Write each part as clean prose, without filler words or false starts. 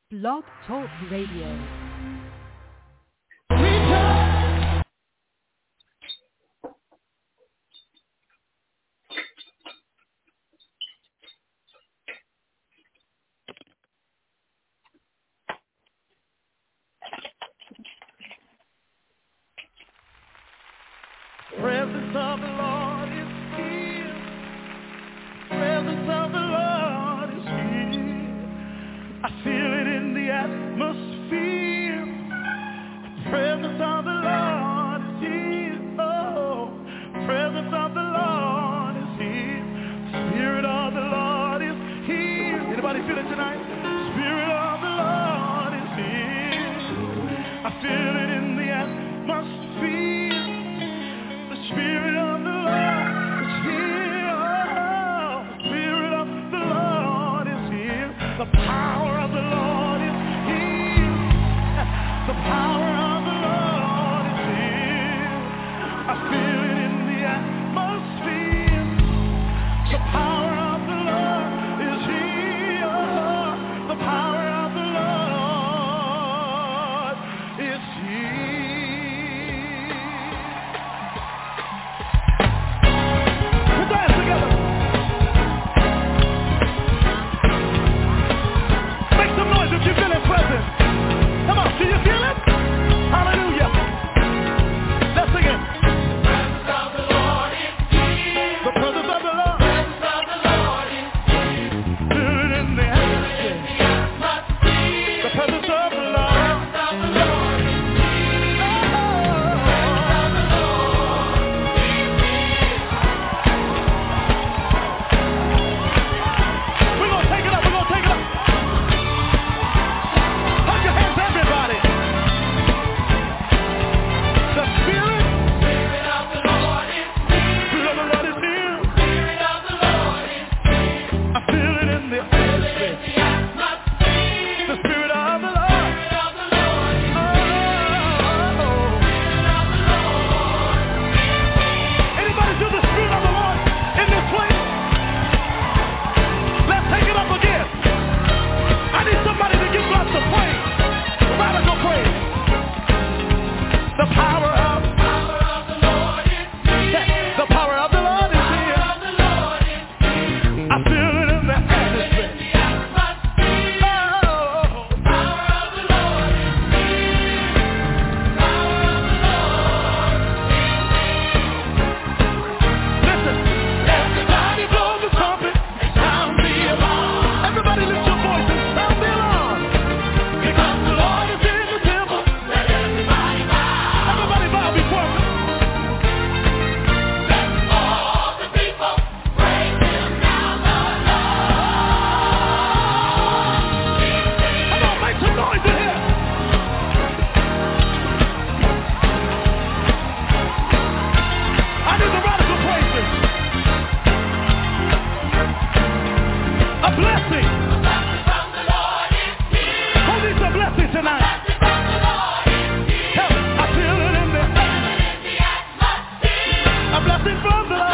Blog Talk Radio. Presence of the Lord is here. Presence of the Lord is here. I feel it in the atmosphere. Presence of the Lord is here. Oh, presence of the Lord is here. Spirit of the Lord is here. Anybody feel it tonight? Spirit of the Lord is here. I feel it in the atmosphere. Spirit of the Lord is here. Oh, Spirit of the Lord is here. The power of the Lord is here. The power of the Lord is here. I feel it in the atmosphere. The power of the Lord is here. The power of the Lord is here. You feel His presence. Come on, do you feel it? Hallelujah. Let's sing it. The presence of the Lord is here. The presence of the Lord. The presence of the Lord is here. Feel it in the atmosphere. The presence of the Lord. The presence of the Lord is here. The presence of the Lord is here. We're going to take it up. We're going to take it up. Everybody. The Spirit of the Lord is here. Spirit of the Lord is here. Spirit of the Lord is here. I feel it in the atmosphere. The Spirit of the Lord. Spirit of the Lord is here. Spirit of the Lord. Anybody feel the Spirit of the Lord in this place? Let's take it up again. I need somebody to give God some praise. Radical praise. The power of the Lord is here. The power of the Lord is here. I feel it in the atmosphere. Oh, the power of the Lord is here. The power of the Lord is here. Listen, everybody blow the trumpet and sound the alarm. Everybody lift your voice and sound the alarm. Because the Lord is in the temple. Let everybody bow. Everybody bow before Him. Let all the people praise Him now, the Lord. Come on, make some noise in here. I need the radical praises. A blessing. From the Lord is here. Who needs a blessing tonight? I feel it in the atmosphere. A blessing from the Lord.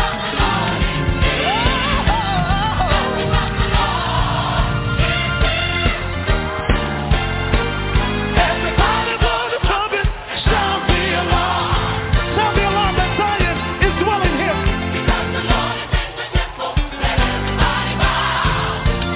Everybody blow the trumpet, sound the alarm. Sound the alarm that Zion is dwelling here. Because the Lord is in the temple, let everybody bow.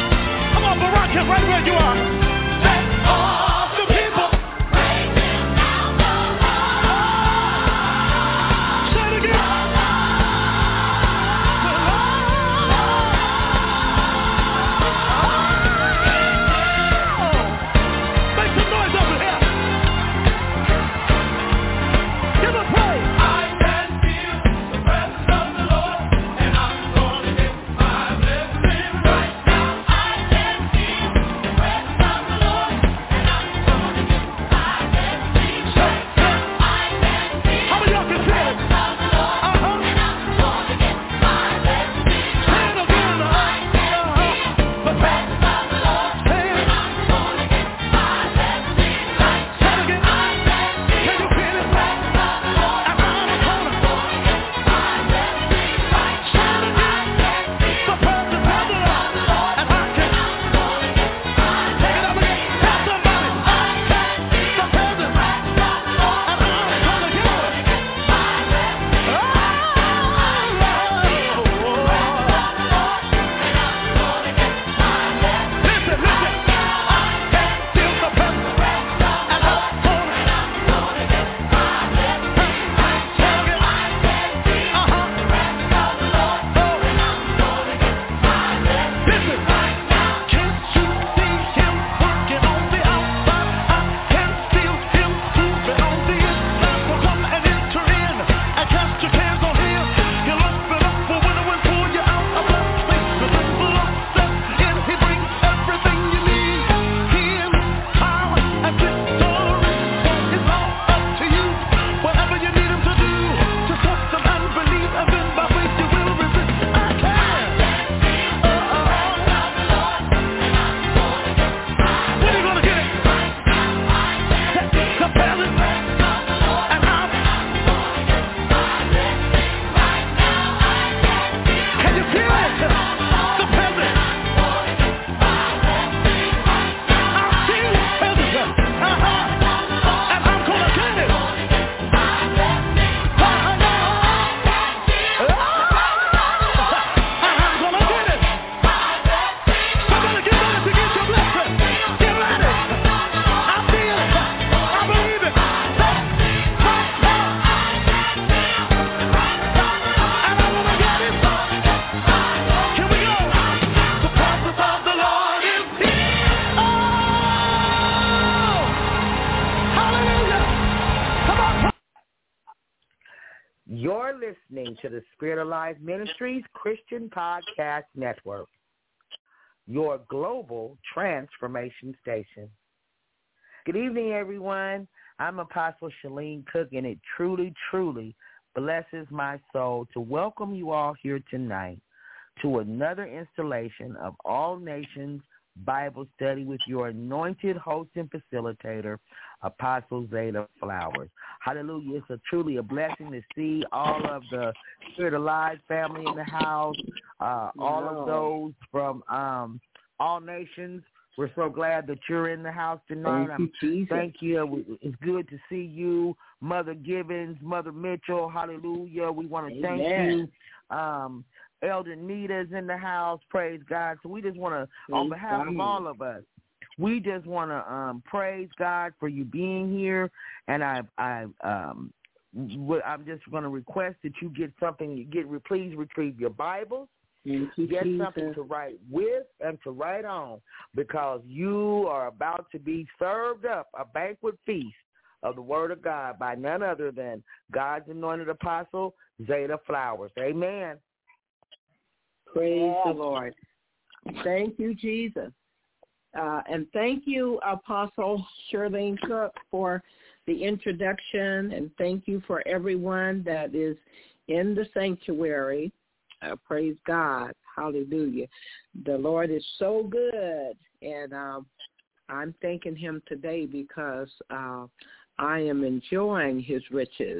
listening to the Spirit of Life Ministries Christian Podcast Network, your global transformation station. Good evening, everyone. I'm Apostle Shalene Cook, and it truly, truly blesses my soul to welcome you all here tonight to another installation of All Nations Bible Study with your anointed host and facilitator, Apostle Zeta Flowers. Hallelujah. It's truly a blessing to see all of the Spirit Alive family in the house, all of those from All Nations. We're so glad that you're in the house tonight. Thank you. It's good to see you, Mother Gibbons, Mother Mitchell. Hallelujah. We want to thank you. Elder Nita's in the house. Praise God. So we just want to, on behalf of all of us, we just want to praise God for you being here. And I'm just going to request that you get something. Please retrieve your Bibles. Get something to write with and to write on, because you are about to be served up a banquet feast of the Word of God by none other than God's anointed apostle, Zeta Flowers. Amen. Praise the Lord. Thank you, Jesus. And thank you, Apostle Shalene Cook, for the introduction, and thank you for everyone that is in the sanctuary. Praise God. Hallelujah. The Lord is so good, and I'm thanking him today because I am enjoying his riches.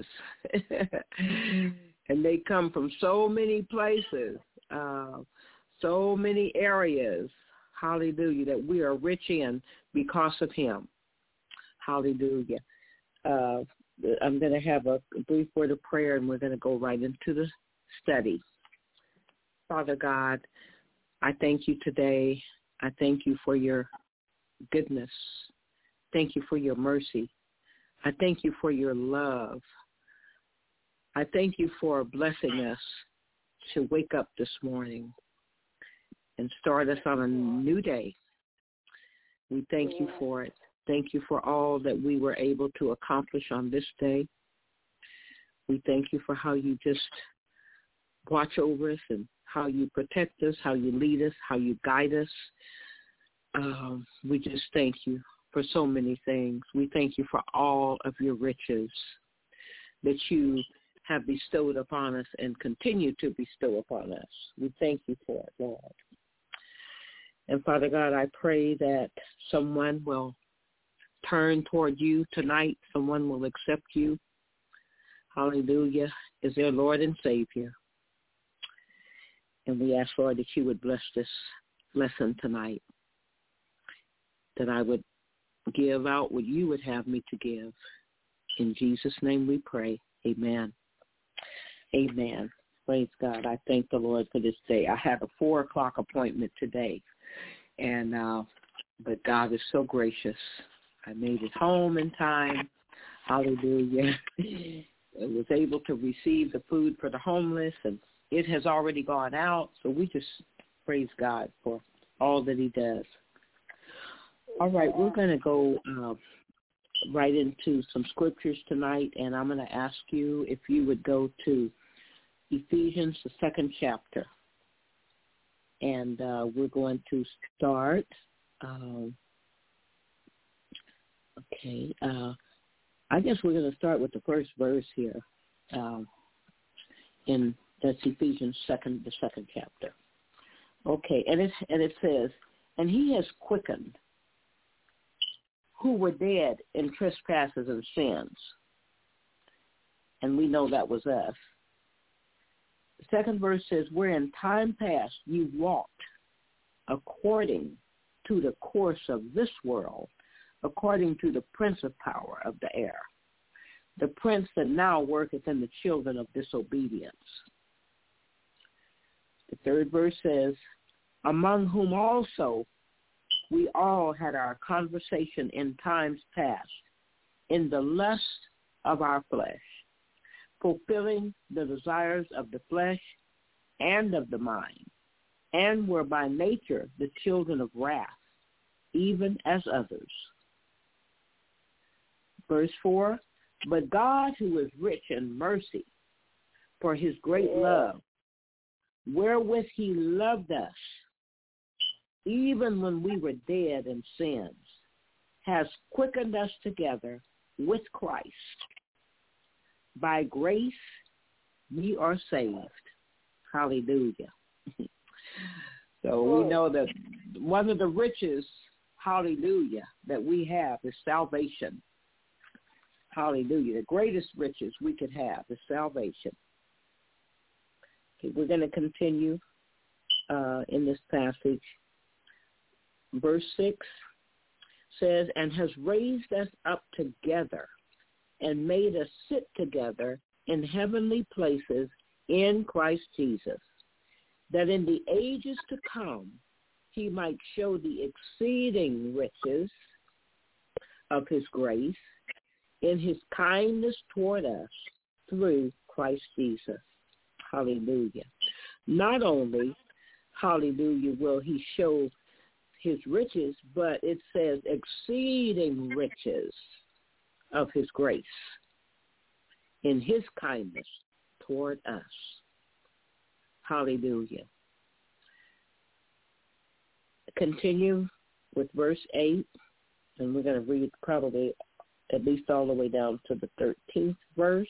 And they come from so many places, so many areas, hallelujah, that we are rich in because of him. Hallelujah. I'm going to have a brief word of prayer, and we're going to go right into the study. Father God, I thank you today. I thank you for your goodness. Thank you for your mercy. I thank you for your love. I thank you for blessing us to wake up this morning and start us on a new day. We thank you for it. Thank you for all that we were able to accomplish on this day. We thank you for how you just watch over us and how you protect us, how you lead us, how you guide us. We just thank you for so many things. We thank you for all of your riches that you have bestowed upon us and continue to bestow upon us. We thank you for it, Lord. And Father God, I pray that someone will turn toward you tonight. Someone will accept you. Hallelujah, as their Lord and Savior. And we ask, Lord, that you would bless this lesson tonight, that I would give out what you would have me to give. In Jesus' name we pray. Amen. Amen. Praise God. I thank the Lord for this day. I had a 4 o'clock appointment today, and but God is so gracious. I made it home in time. Hallelujah. I was able to receive the food for the homeless, and it has already gone out, so we just praise God for all that he does. All right, we're going to go right into some scriptures tonight, and I'm going to ask you if you would go to Ephesians, the 2nd chapter. And we're going to start, I guess we're going to start with the first verse here that's Ephesians the 2nd chapter. Okay, and it says, and he has quickened who were dead in trespasses and sins. And we know that was us. The second verse says, where in time past you walked according to the course of this world, according to the prince of power of the air, the prince that now worketh in the children of disobedience. The third verse says, among whom also we all had our conversation in times past, in the lust of our flesh, fulfilling the desires of the flesh and of the mind, and were by nature the children of wrath, even as others. Verse 4, but God, who is rich in mercy, for his great love, wherewith he loved us, even when we were dead in sins, has quickened us together with Christ. By grace ye are saved. Hallelujah. So we know that one of the riches, hallelujah, that we have is salvation. Hallelujah. The greatest riches we could have is salvation. Okay, we're going to continue in this passage. Verse 6 says, and has raised us up together and made us sit together in heavenly places in Christ Jesus, that in the ages to come he might show the exceeding riches of his grace in his kindness toward us through Christ Jesus. Hallelujah. Not only, hallelujah, will he show his riches, but it says exceeding riches of his grace in his kindness toward us. Hallelujah. Continue with verse 8, and we're going to read probably at least all the way down to the 13th verse.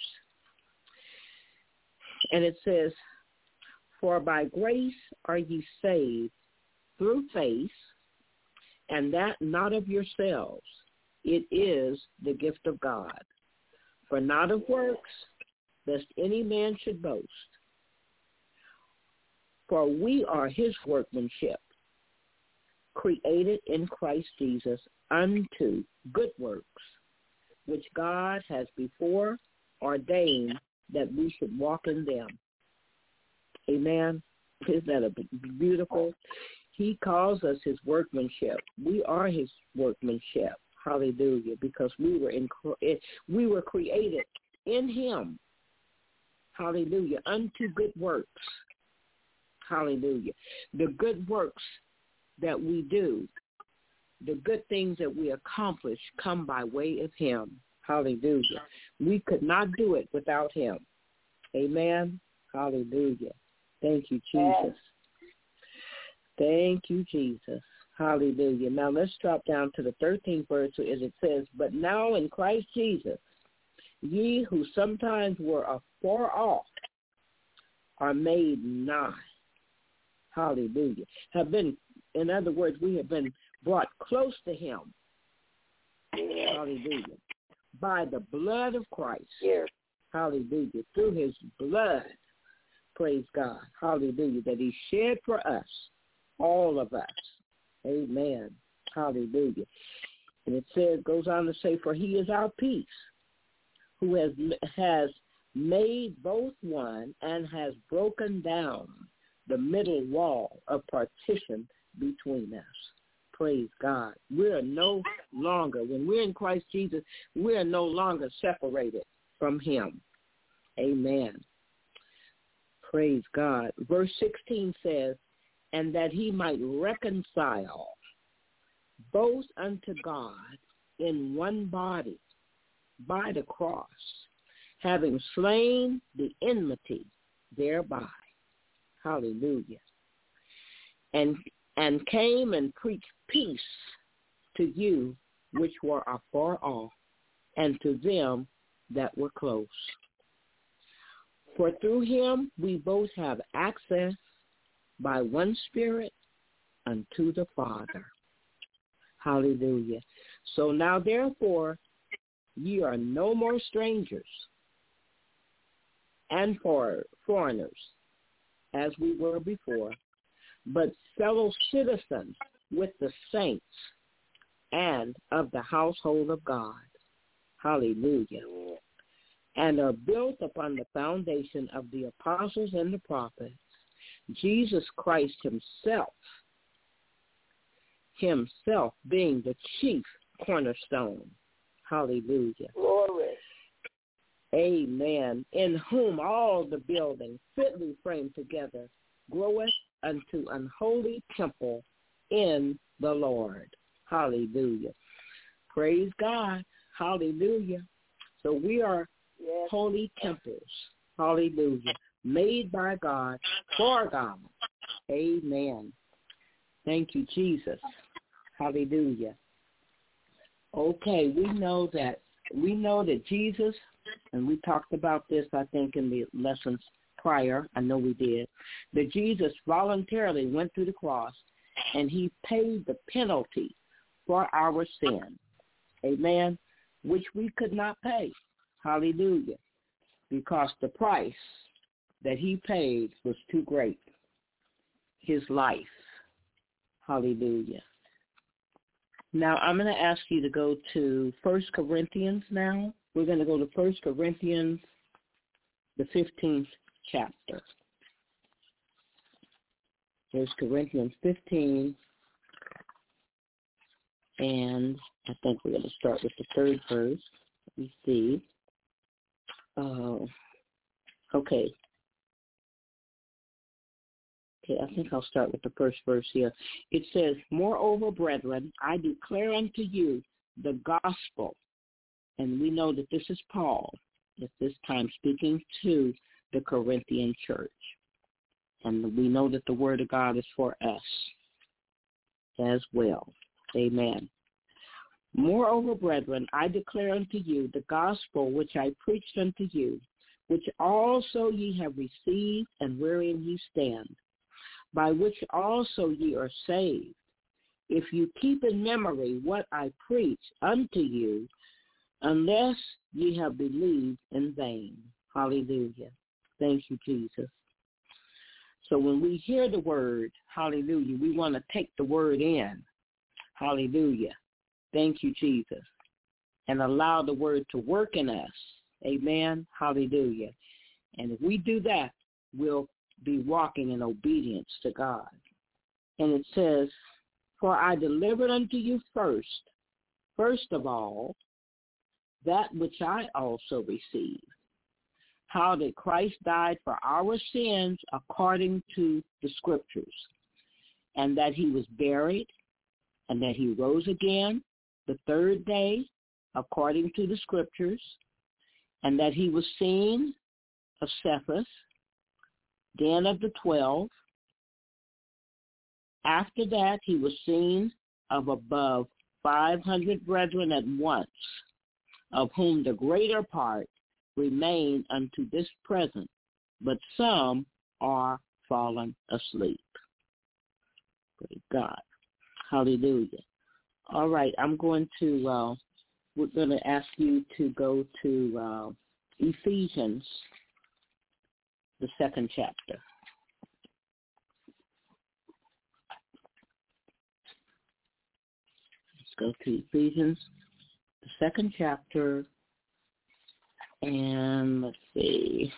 And it says, for by grace are ye saved through faith, and that not of yourselves. It is the gift of God. For not of works, lest any man should boast. For we are his workmanship, created in Christ Jesus unto good works, which God has before ordained that we should walk in them. Amen. Isn't that beautiful? He calls us his workmanship. We are his workmanship. Hallelujah. Because we were created in him. Hallelujah. Unto good works. Hallelujah. The good works that we do, the good things that we accomplish come by way of him. Hallelujah. We could not do it without him. Amen. Hallelujah. Thank you, Jesus. Thank you, Jesus. Hallelujah. Now let's drop down to the 13th verse as it says, but now in Christ Jesus, ye who sometimes were afar off are made nigh. Hallelujah. In other words, we have been brought close to him. Hallelujah. By the blood of Christ. Hallelujah. Through his blood. Praise God. Hallelujah. That he shed for us. All of us. Amen. Hallelujah. And it says, goes on to say, for he is our peace, who has made both one and has broken down the middle wall of partition between us. Praise God. We are no longer, when we're in Christ Jesus, we are no longer separated from him. Amen. Praise God. Verse 16 says, and that he might reconcile both unto God in one body by the cross, having slain the enmity thereby. Hallelujah. And came and preached peace to you which were afar off, and to them that were close. For through him we both have access by one Spirit unto the Father. Hallelujah. So now therefore ye are no more strangers and foreigners, as we were before, but fellow citizens with the saints and of the household of God. Hallelujah. And are built upon the foundation of the apostles and the prophets, Jesus Christ himself being the chief cornerstone. Hallelujah. Glory. Amen. In whom all the building fitly framed together groweth unto an holy temple in the Lord. Hallelujah. Praise God. Hallelujah. So we are holy temples Hallelujah. Made by God, for God. Amen. Thank you, Jesus. Hallelujah. Okay, we know that Jesus, and we talked about this, I think, in the lessons prior. I know we did. That Jesus voluntarily went through the cross, and he paid the penalty for our sin. Amen. Which we could not pay. Hallelujah. Because the price that he paid was too great. His life. Hallelujah. Now, I'm going to ask you to go to 1 Corinthians now. We're going to go to 1 Corinthians, the 15th chapter. 1 Corinthians 15, and I think we're going to start with the third verse. Let me see. Okay, I think I'll start with the first verse here. It says, "Moreover, brethren, I declare unto you the gospel." And we know that this is Paul, at this time speaking to the Corinthian church. And we know that the word of God is for us as well. Amen. "Moreover, brethren, I declare unto you the gospel which I preached unto you, which also ye have received, and wherein ye stand, by which also ye are saved, if you keep in memory what I preach unto you, unless ye have believed in vain." Hallelujah. Thank you, Jesus. So when we hear the word, hallelujah, we want to take the word in. Hallelujah. Thank you, Jesus. And allow the word to work in us. Amen. Hallelujah. And if we do that, we'll be walking in obedience to God. And it says, "For I delivered unto you first of all, that which I also received, how that Christ died for our sins according to the Scriptures, and that he was buried, and that he rose again the third day according to the Scriptures, and that he was seen of Cephas, then of the 12. After that, he was seen of above 500 brethren at once, of whom the greater part remain unto this present, but some are fallen asleep." Praise God. Hallelujah. All right, we're going to ask you to go to Ephesians, the 2nd chapter. Let's go to Ephesians, the 2nd chapter, and let's see.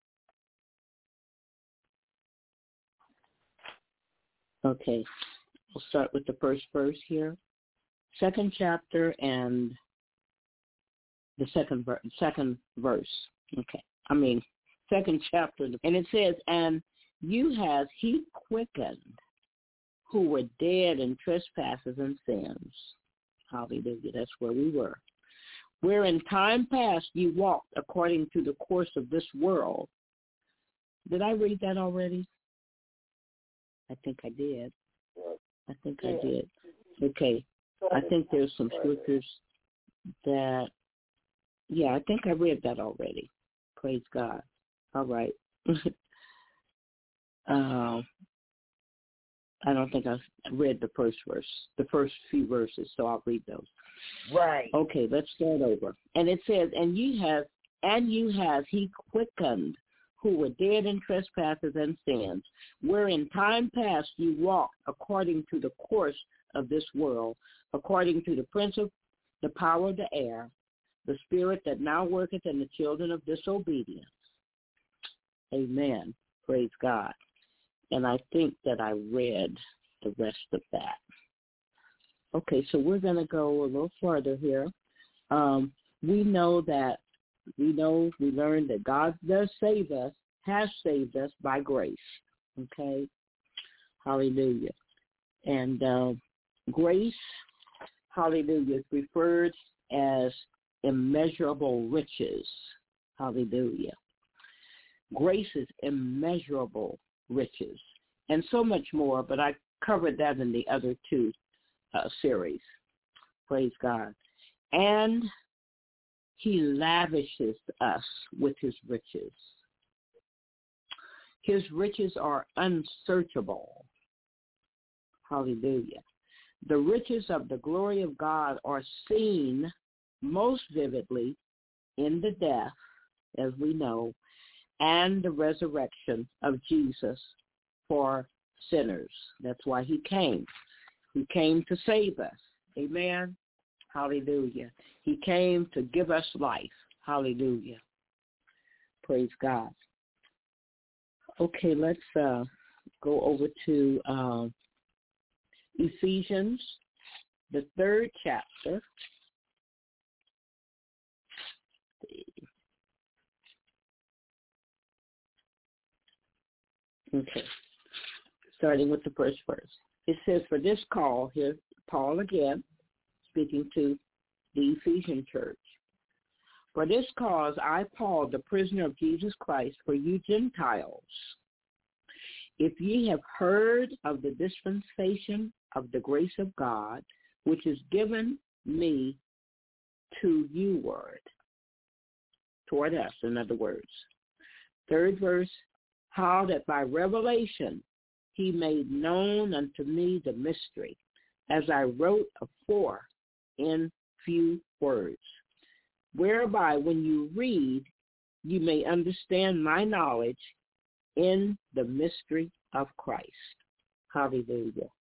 Okay, we'll start with the first verse here. 2nd chapter and the second verse. Okay, 2nd chapter, and it says, "And you has he quickened, who were dead in trespasses and sins." Hallelujah, that's where we were. "Where in time past you walked according to the course of this world." Did I read that already? I think I did. I did. Okay. I think there's some scriptures that, I think I read that already. Praise God. All right. I don't think I read the first verse, the first few verses, so I'll read those. Right. Okay, let's start over. And it says, and you have he quickened, who were dead in trespasses and sins, where in time past you walked according to the course of this world, according to the prince of the power of the air, the spirit that now worketh in the children of disobedience. Amen. Praise God. And I think that I read the rest of that. Okay, so we're going to go a little further here. We learned that God does save us, has saved us by grace. Okay? Hallelujah. And grace, hallelujah, is referred as immeasurable riches. Hallelujah. Grace's immeasurable riches, and so much more, but I covered that in the other two series. Praise God. And he lavishes us with his riches. His riches are unsearchable. Hallelujah. The riches of the glory of God are seen most vividly in the death, as we know, and the resurrection of Jesus for sinners. That's why he came. He came to save us. Amen. Hallelujah. He came to give us life. Hallelujah. Praise God. Okay, let's go over to Ephesians, the 3rd chapter. Okay, starting with the first verse. It says, for this call, here Paul again, speaking to the Ephesian church. For this cause I, Paul, the prisoner of Jesus Christ, for you Gentiles, if ye have heard of the dispensation of the grace of God, which is given me to you toward us, in other words. 3rd verse, how that by revelation he made known unto me the mystery, as I wrote afore in few words, whereby when you read, you may understand my knowledge in the mystery of Christ. Hallelujah.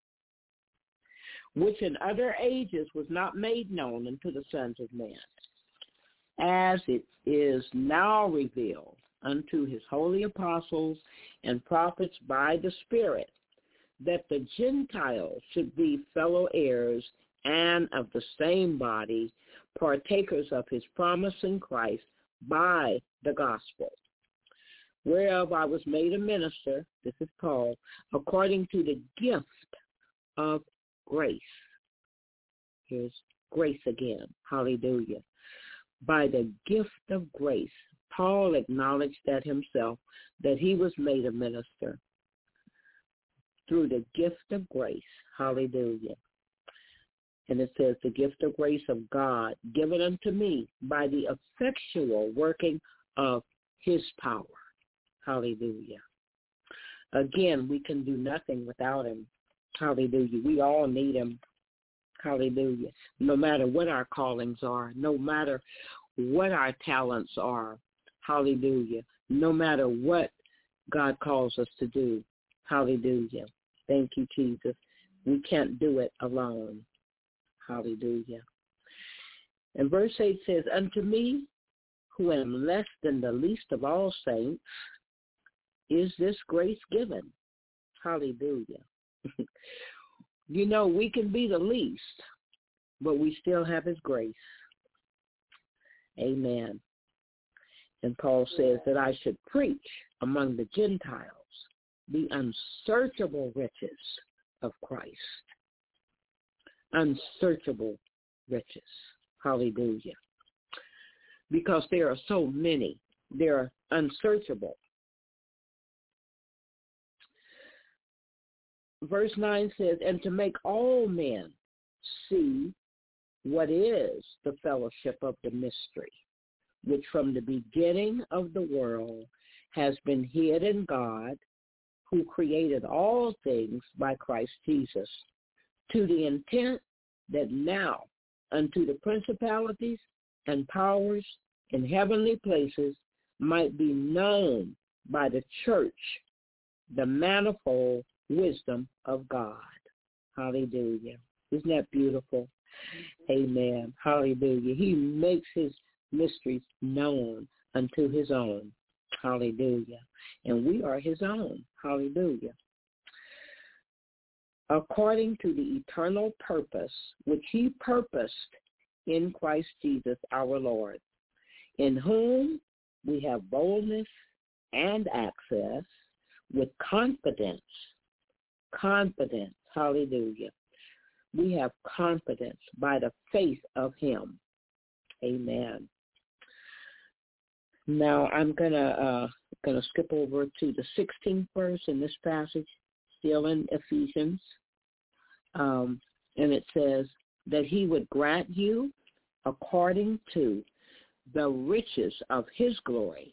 Which in other ages was not made known unto the sons of men, as it is now revealed unto his holy apostles and prophets by the Spirit, that the Gentiles should be fellow heirs and of the same body, partakers of his promise in Christ by the gospel, whereof I was made a minister, this is Paul, according to the gift of grace. Here's grace again. Hallelujah. By the gift of grace, Paul acknowledged that himself, that he was made a minister through the gift of grace. Hallelujah. And it says, the gift of grace of God given unto me by the effectual working of his power. Hallelujah. Again, we can do nothing without him. Hallelujah. We all need him. Hallelujah. No matter what our callings are, no matter what our talents are. Hallelujah. No matter what God calls us to do. Hallelujah. Thank you, Jesus. We can't do it alone. Hallelujah. And verse 8 says, unto me, who am less than the least of all saints, is this grace given. Hallelujah. You know, we can be the least, but we still have his grace. Amen. And Paul says that I should preach among the Gentiles the unsearchable riches of Christ. Unsearchable riches. Hallelujah. Because there are so many. They're unsearchable. Verse 9 says, and to make all men see what is the fellowship of the mystery, which from the beginning of the world has been hid in God, who created all things by Christ Jesus, to the intent that now unto the principalities and powers in heavenly places might be known by the church the manifold wisdom of God. Hallelujah. Isn't that beautiful? Amen. Hallelujah. He makes his mysteries known unto his own. Hallelujah. And we are his own. Hallelujah. According to the eternal purpose which he purposed in Christ Jesus our Lord, in whom we have boldness and access with confidence. Confidence. Hallelujah. We have confidence by the faith of him. Amen. Now I'm going to going to skip over to the 16th verse in this passage, still in Ephesians. And it says that he would grant you according to the riches of his glory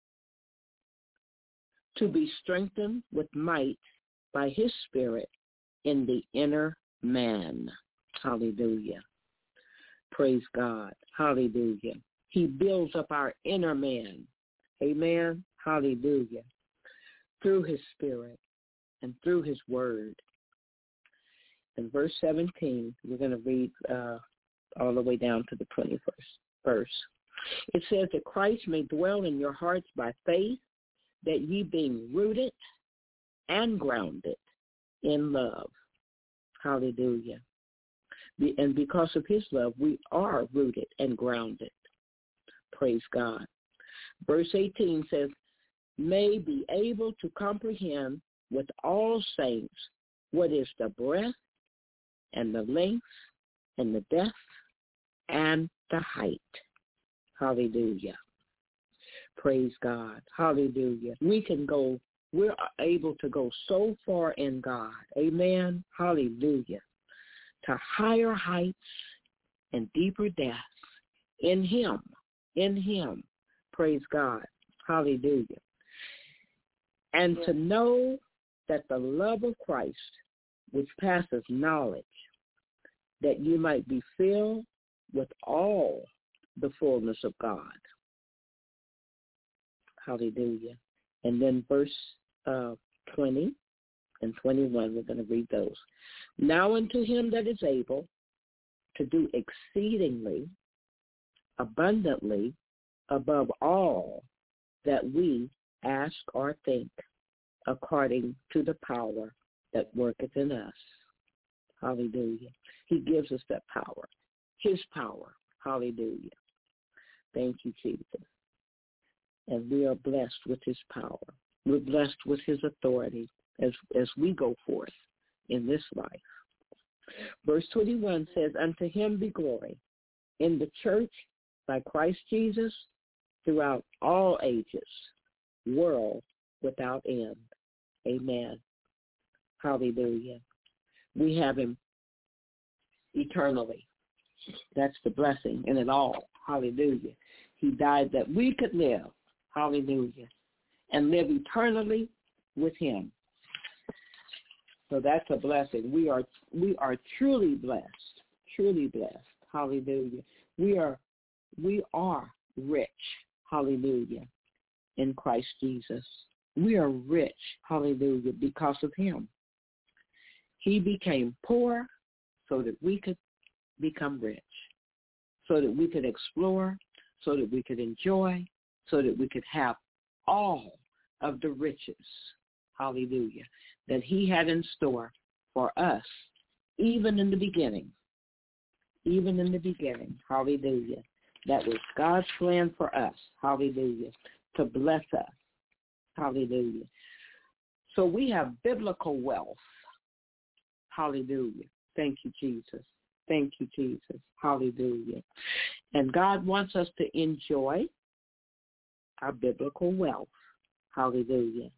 to be strengthened with might by his Spirit in the inner man. Hallelujah. Praise God. Hallelujah. He builds up our inner man. Amen. Hallelujah. Through his Spirit and through his word. In verse 17, we're going to read all the way down to the 21st verse. It says that Christ may dwell in your hearts by faith, that ye being rooted and grounded in love. Hallelujah. And because of his love, we are rooted and grounded. Praise God. Verse 18 says, may be able to comprehend with all saints what is the breadth and the length and the depth and the height. Hallelujah. Praise God. Hallelujah. We're able to go so far in God. Amen. Hallelujah. To higher heights and deeper depths in him. In him. Praise God. Hallelujah. And to know that the love of Christ, which passes knowledge, that you might be filled with all the fullness of God. Hallelujah. And then verse 20 and 21, we're going to read those. Now unto him that is able to do exceedingly abundantly above all that we ask or think, according to the power that worketh in us. Hallelujah. He gives us that power, his power. Hallelujah. Thank you, Jesus. And we are blessed with his power. We're blessed with his authority as we go forth in this life. Verse 21 says, unto him be glory in the church by Christ Jesus throughout all ages, world without end. Amen. Hallelujah. We have him eternally. That's the blessing in it all. Hallelujah. He died that we could live. Hallelujah. And live eternally with him. So that's a blessing. We are truly blessed. Truly blessed. Hallelujah. We are rich. Hallelujah. In Christ Jesus. We are rich. Hallelujah. Because of him. He became poor so that we could become rich. So that we could explore. So that we could enjoy. So that we could have all of the riches. Hallelujah. That he had in store for us, even in the beginning. Even in the beginning. Hallelujah. That was God's plan for us. Hallelujah. To bless us. Hallelujah. So we have biblical wealth. Hallelujah. Thank you, Jesus. Thank you, Jesus. Hallelujah. And God wants us to enjoy our biblical wealth. Hallelujah.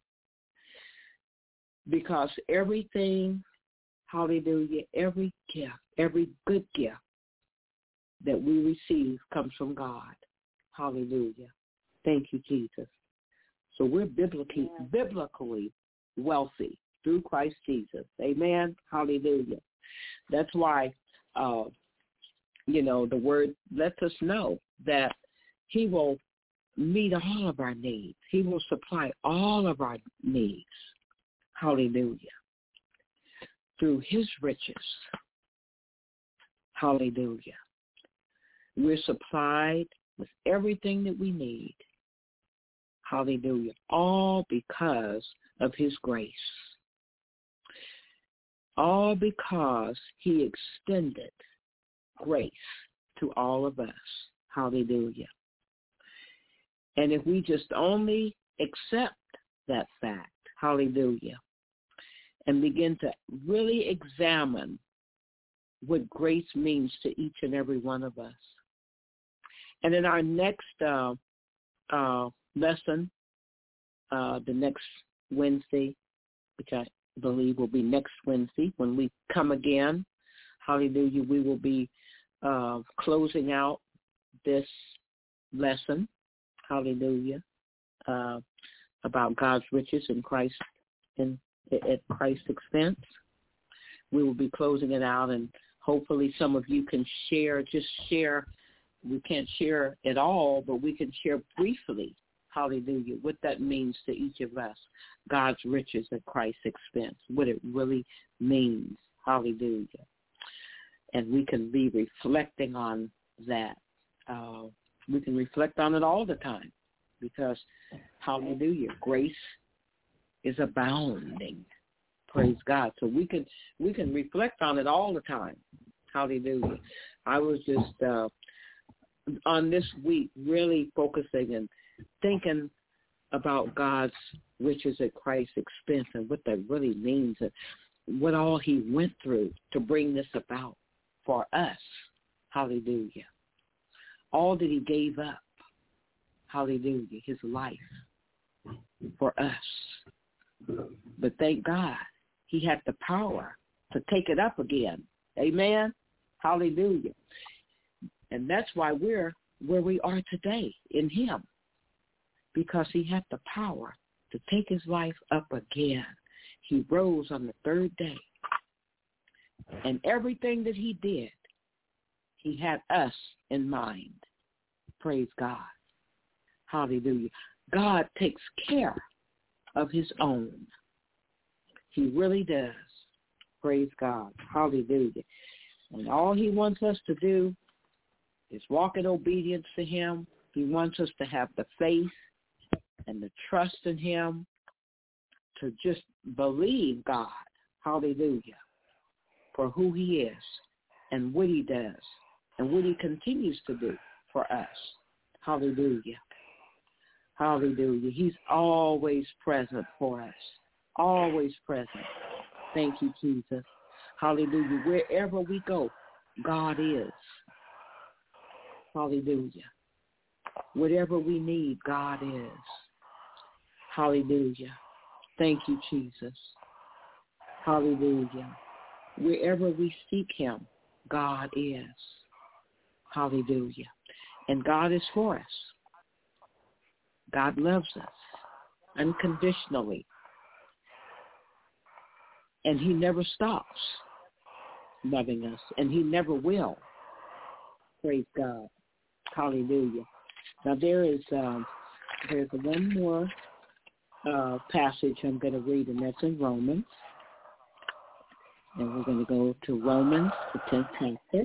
Because everything, hallelujah, every gift, every good gift that we receive comes from God. Hallelujah. Thank you, Jesus. So we're biblically wealthy through Christ Jesus. Amen. Hallelujah. That's why, the word lets us know that he will meet all of our needs. He will supply all of our needs. Hallelujah. Through his riches. Hallelujah. We're supplied with everything that we need. Hallelujah. All because of his grace. All because he extended grace to all of us. Hallelujah. And if we just only accept that fact, hallelujah, and begin to really examine what grace means to each and every one of us. And in our next lesson, the next Wednesday, which I believe will be next Wednesday when we come again. Hallelujah. We will be closing out this lesson. Hallelujah. About God's riches in Christ at Christ's expense. We will be closing it out, and hopefully some of you can share. We can't share it all, but we can share briefly, hallelujah, what that means to each of us, God's riches at Christ's expense, what it really means, hallelujah. And we can be reflecting on that. We can reflect on it all the time because, hallelujah, grace is abounding. Praise God. So we can reflect on it all the time. Hallelujah. I was just on this week really focusing and thinking about God's riches at Christ's expense and what that really means and what all he went through to bring this about for us. Hallelujah. All that he gave up. Hallelujah. His life for us. But thank God he had the power to take it up again. Amen. Hallelujah. And that's why we're where we are today in him, because he had the power to take his life up again. He rose on the third day. And everything that he did, he had us in mind. Praise God. Hallelujah. God takes care of his own. He really does. Praise God. Hallelujah. And all he wants us to do is walk in obedience to him. He wants us to have the faith and the trust in him, to just believe God. Hallelujah. For who he is and what he does and what he continues to do for us. Hallelujah. Hallelujah. He's always present for us. Always present. Thank you, Jesus. Hallelujah. Wherever we go, God is. Hallelujah. Whatever we need, God is. Hallelujah. Thank you, Jesus. Hallelujah. Wherever we seek him, God is. Hallelujah. And God is for us. God loves us unconditionally. And he never stops loving us, and he never will. Praise God. Hallelujah. Now there's one more passage I'm going to read, and that's in Romans. And we're going to go to Romans, the 10th chapter.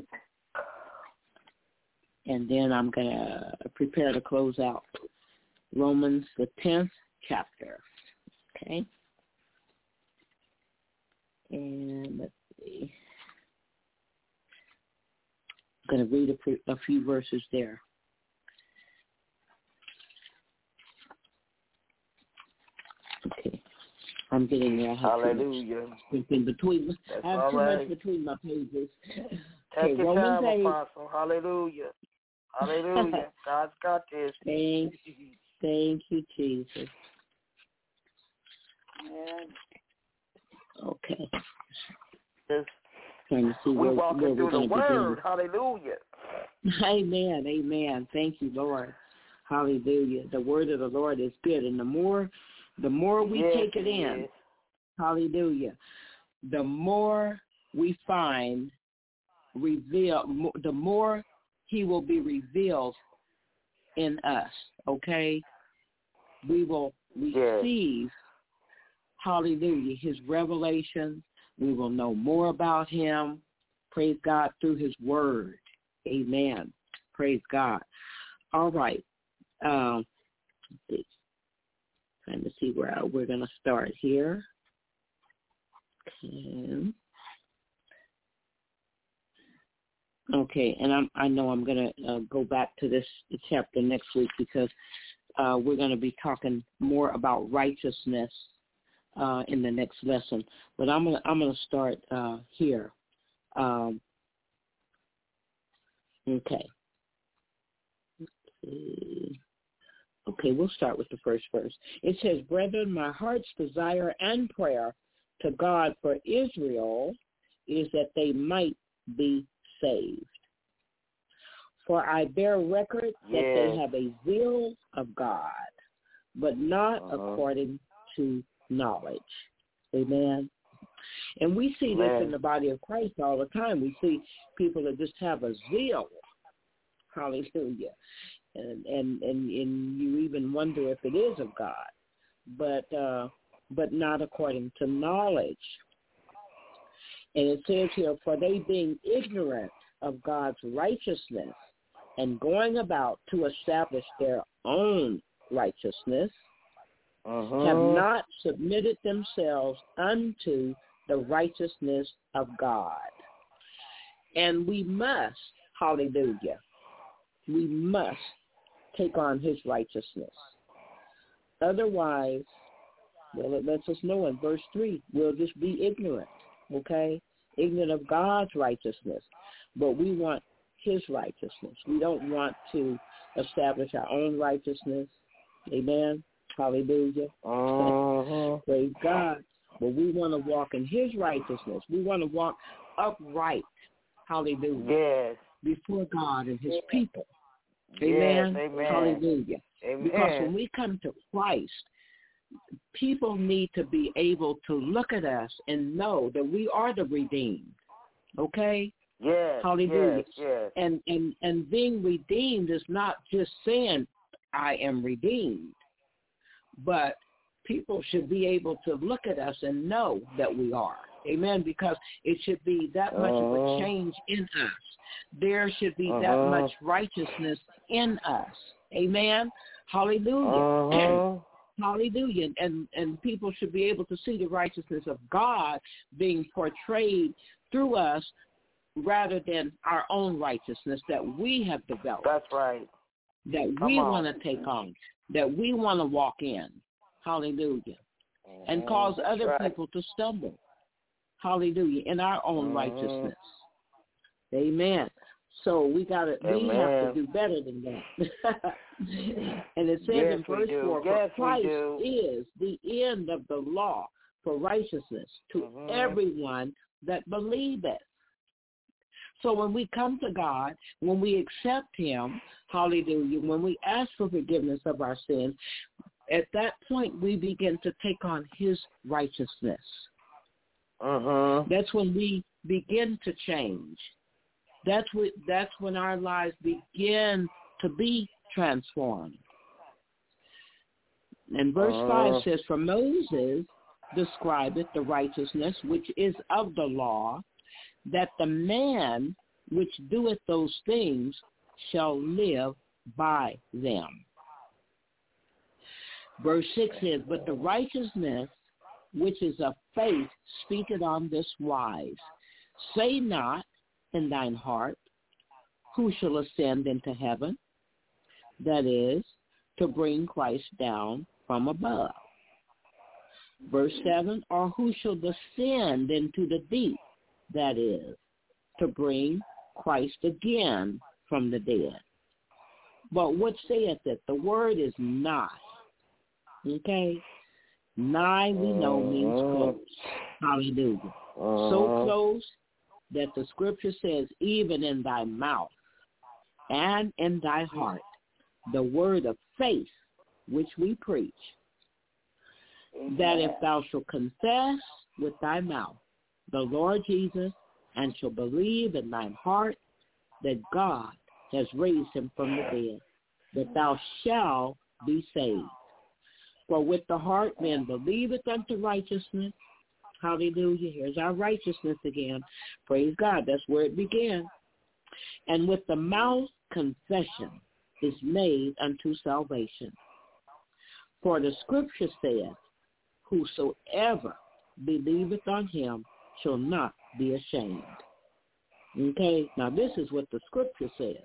And then I'm going to prepare to close out Romans, the 10th chapter. Okay? And let's see. I'm going to read a few verses there. Okay. I'm getting there. Hallelujah. Between, I have too much between my pages. Take your Romans time, 8. Apostle. Hallelujah. Hallelujah. God's got this. Thank you, Jesus. Okay. Trying to see we where walking we're through the going to word. begin. Hallelujah. Amen. Amen. Thank you, Lord. Hallelujah. The word of the Lord is good, and the more we take it in, hallelujah, the more we find the more he will be revealed in us. Okay, we will receive, hallelujah, his revelation. We will know more about him. Praise God, through his word. Amen. Praise God. All right. Trying to see where we're going to start here. Okay, and I know I'm going to go back to this chapter next week, because we're going to be talking more about righteousness in the next lesson. But I'm going to start here. Okay. Let's see. Okay, we'll start with the first verse. It says, "Brethren, my heart's desire and prayer to God for Israel is that they might be saved. For I bear record that they have a zeal of God, but not according to knowledge." Amen. And we see this in the body of Christ all the time. We see people that just have a zeal. Hallelujah. And you even wonder if it is of God, but not according to knowledge. And it says here, "For they being ignorant of God's righteousness and going about to establish their own righteousness, have not submitted themselves unto the righteousness of God." And we must, hallelujah, we must take on his righteousness. Otherwise, well, it lets us know in verse 3, we'll just be ignorant, okay? Ignorant of God's righteousness. But we want his righteousness. We don't want to establish our own righteousness. Amen. Hallelujah. Praise God. But we want to walk in his righteousness. We want to walk upright. Hallelujah. Yes. Before God and his people. Amen. Yes, amen. Hallelujah. Amen. Because when we come to Christ, people need to be able to look at us and know that we are the redeemed. Okay? Yes. Hallelujah. Yes. And being redeemed is not just saying I am redeemed, but people should be able to look at us and know that we are. Amen. Because it should be that much of a change in us. There should be that much righteousness in us. Amen. Hallelujah. Hallelujah. And people should be able to see the righteousness of God being portrayed through us rather than our own righteousness that we have developed. That's right. That we want to take on, that we want to walk in. Hallelujah. And cause other people to stumble. Hallelujah. In our own righteousness. Amen. So we have to do better than that. And it says in verse 4, "For Christ is the end of the law for righteousness to everyone that believeth." So when we come to God, when we accept him, hallelujah, when we ask for forgiveness of our sins, at that point we begin to take on his righteousness. That's when we begin to change. That's when our lives begin to be transformed. And verse 5 says, "For Moses describeth the righteousness which is of the law, that the man which doeth those things shall live by them." Verse 6 says, "But the righteousness which is of faith speaketh on this wise, say not in thine heart, who shall ascend into heaven?" That is, to bring Christ down from above. Verse 7, "Or who shall descend into the deep?" That is, to bring Christ again from the dead. But what saith it? The word is nigh. Okay? Nigh, we know, means close. Hallelujah. So close that the scripture says, "Even in thy mouth and in thy heart, the word of faith which we preach, that if thou shalt confess with thy mouth the Lord Jesus, and shalt believe in thine heart that God has raised him from the dead, that thou shalt be saved. For with the heart man believeth unto righteousness." Hallelujah. Here's our righteousness again. Praise God. That's where it began. "And with the mouth confession is made unto salvation. For the scripture saith, Whosoever believeth on him shall not be ashamed." Okay, now this is what the scripture says.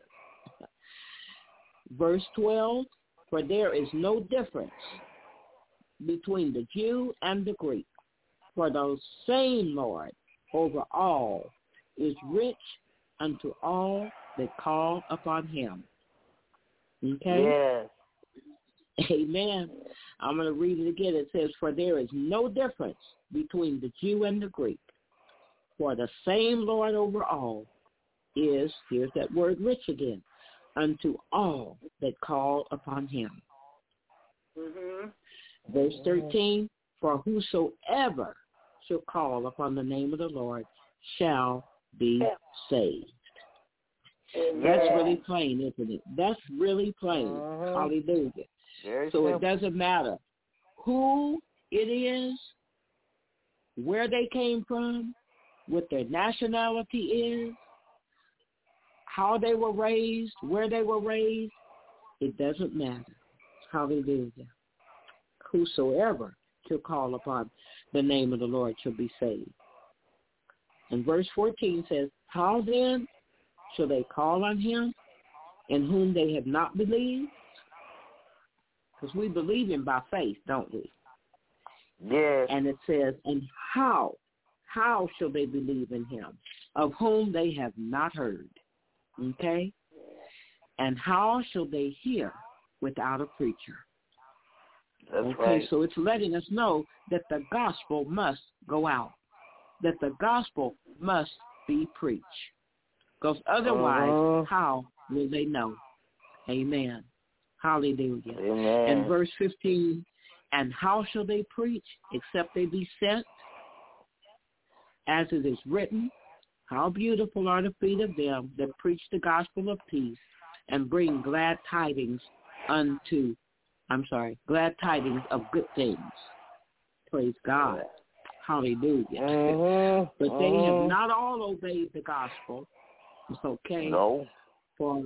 Verse 12, "For there is no difference between the Jew and the Greek, for the same Lord over all is rich unto all that call upon him." Okay? Yes. Amen. I'm going to read it again. It says, for there is no difference between the Jew and the Greek, for the same Lord over all is, here's that word rich again, unto all that call upon him. Mm-hmm. Verse 13, for whosoever shall call upon the name of the Lord shall be saved. That's really plain, isn't it? That's really plain. Hallelujah. Very so simple. It doesn't matter who it is, where they came from, what their nationality is, how they were raised, where they were raised. It doesn't matter. Hallelujah. Whosoever shall call upon the name of the Lord shall be saved. And verse 14 says, how then shall they call on him in whom they have not believed? Because we believe him by faith, don't we? Yes. And it says, and how shall they believe in him of whom they have not heard? Okay? And how shall they hear without a preacher? That's okay, right. So it's letting us know that the gospel must go out, that the gospel must be preached. Because otherwise, how will they know? Amen. Hallelujah. Amen. And verse 15, and how shall they preach except they be sent? As it is written, how beautiful are the feet of them that preach the gospel of peace and bring glad tidings of good things. Praise God. Hallelujah. But they have not all obeyed the gospel. It's okay. No. For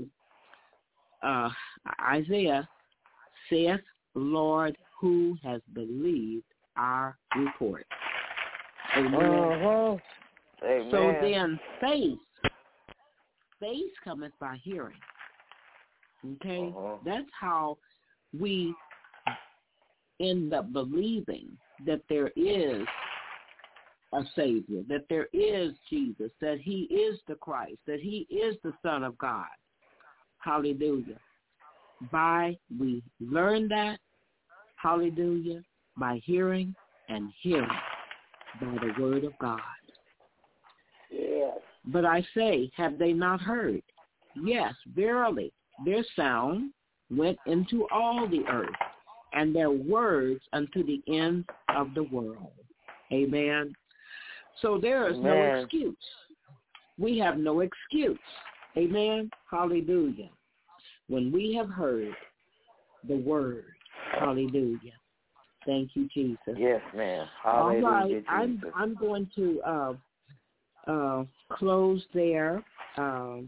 Isaiah saith, Lord, who has believed our report? Amen. Amen. So then faith cometh by hearing. Okay? That's how we end up believing that there is a Savior, that there is Jesus, that he is the Christ, that he is the Son of God. Hallelujah. We learn that, hallelujah, by hearing and hearing by the word of God. Yes. But I say, have they not heard? Yes, verily, their sound went into all the earth, and their words unto the ends of the world. Amen. So there is no excuse. We have no excuse. Amen. Hallelujah. When we have heard the word. Hallelujah. Thank you, Jesus. Yes, ma'am. Hallelujah. All right. Jesus. I'm going to close there and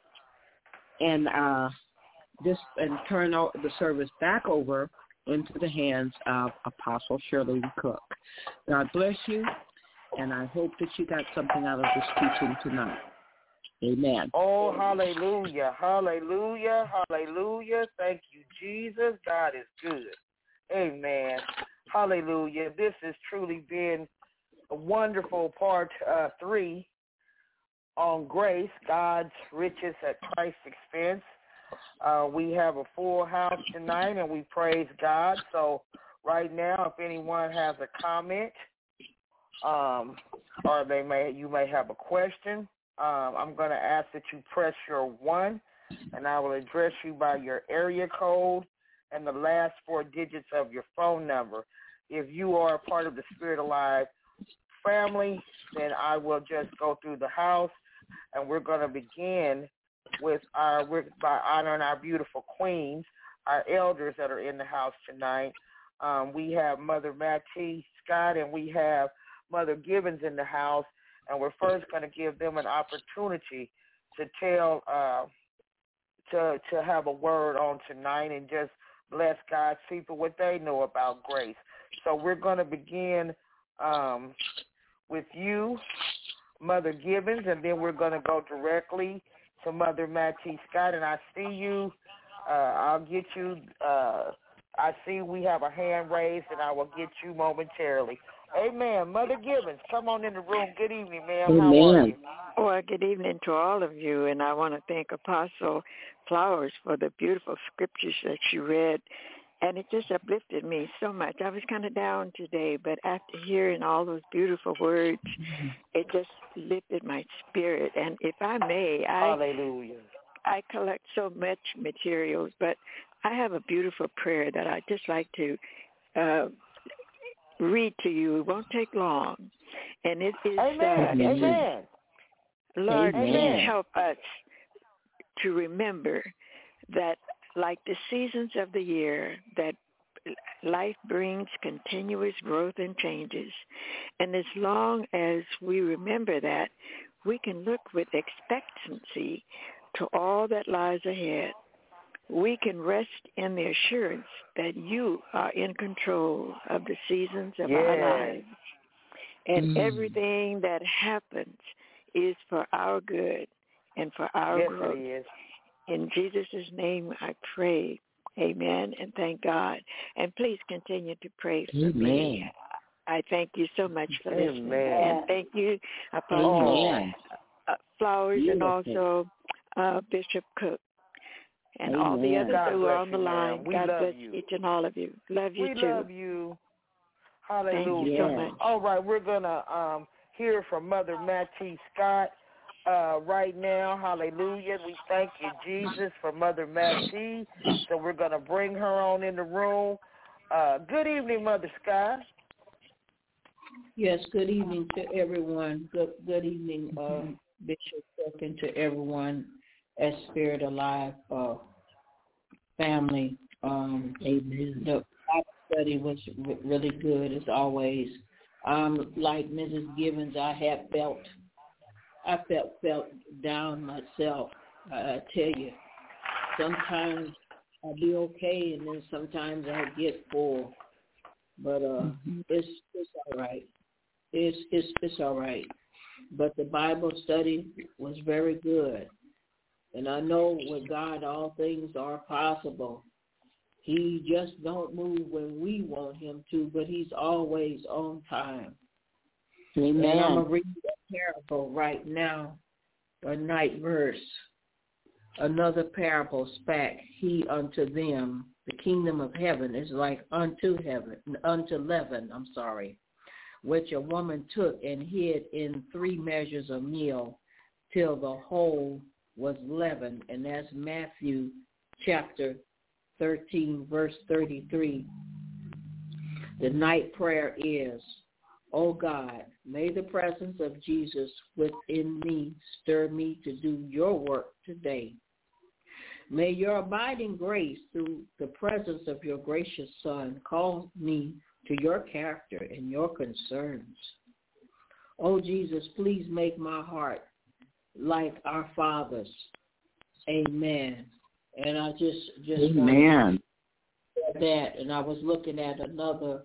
turn the service back over into the hands of Apostle Shirley Cook. God bless you, and I hope that you got something out of this teaching tonight. Amen. Oh, hallelujah, hallelujah, hallelujah. Thank you, Jesus. God is good. Amen. Hallelujah. This has truly been a wonderful part 3 on grace, God's riches at Christ's expense. We have a full house tonight, and we praise God. So right now, if anyone has a comment or you may have a question, I'm going to ask that you press your 1, and I will address you by your area code and the last 4 digits of your phone number. If you are a part of the Spirit Alive family, then I will just go through the house, and we're going to begin by honoring our beautiful queens, our elders that are in the house tonight. We have Mother Mattie Scott, and we have Mother Gibbons in the house, and we're first going to give them an opportunity to tell, to have a word on tonight and just bless God's people what they know about grace. So we're going to begin with you, Mother Gibbons, and then we're going to go directly to Mother Mattie Scott. And I see you. I'll get you. I see we have a hand raised, and I will get you momentarily. Amen. Mother Gibbons, come on in the room. Good evening, ma'am. Amen. How are you? Well, good evening to all of you, and I want to thank Apostle Flowers for the beautiful scriptures that she read And it just uplifted me so much. I was kind of down today, but after hearing all those beautiful words, it just lifted my spirit. And if I may, Hallelujah. I collect so much materials, but I have a beautiful prayer that I'd just like to read to you. It won't take long. And it is, Amen. Lord, Amen. please help us to remember that like the seasons of the year, that life brings continuous growth and changes. And as long as we remember that, we can look with expectancy to all that lies ahead. We can rest in the assurance that you are in control of the seasons of our lives. And everything that happens is for our good and for our growth. It is. In Jesus' name I pray. Amen, and thank God. And please continue to pray for me. I thank you so much for listening. And thank you, Apostle Flowers, and also Bishop Cook, and all the others who are on the line. God bless each and all of you. Love you too. We love you. Hallelujah. Thank you so much. All right, we're going to hear from Mother Mattie Scott right now. Hallelujah. We thank you, Jesus, for Mother Mattie. So we're going to bring her on in the room. Good evening, Mother Scott. Yes, good evening to everyone. Good evening, Bishop Cook, and to everyone at Spirit Alive family. Amen. The Bible study was really good as always. Like Mrs. Givens, I felt down myself. I tell you, sometimes I'll be okay, and then sometimes I get full. But it's all right. It's all right. But the Bible study was very good. And I know with God all things are possible. He just don't move when we want him to, but he's always on time. Amen. And I'm going to read a parable right now, a night verse. Another parable spake he unto them. The kingdom of heaven is like unto leaven, which a woman took and hid in 3 measures of meal till the whole was leavened. And that's Matthew chapter 13, verse 33. The night prayer is, O God, may the presence of Jesus within me stir me to do your work today. May your abiding grace through the presence of your gracious Son call me to your character and your concerns. Oh, Jesus, please make my heart like our Father's. Amen. And I just Amen. That, and I was looking at another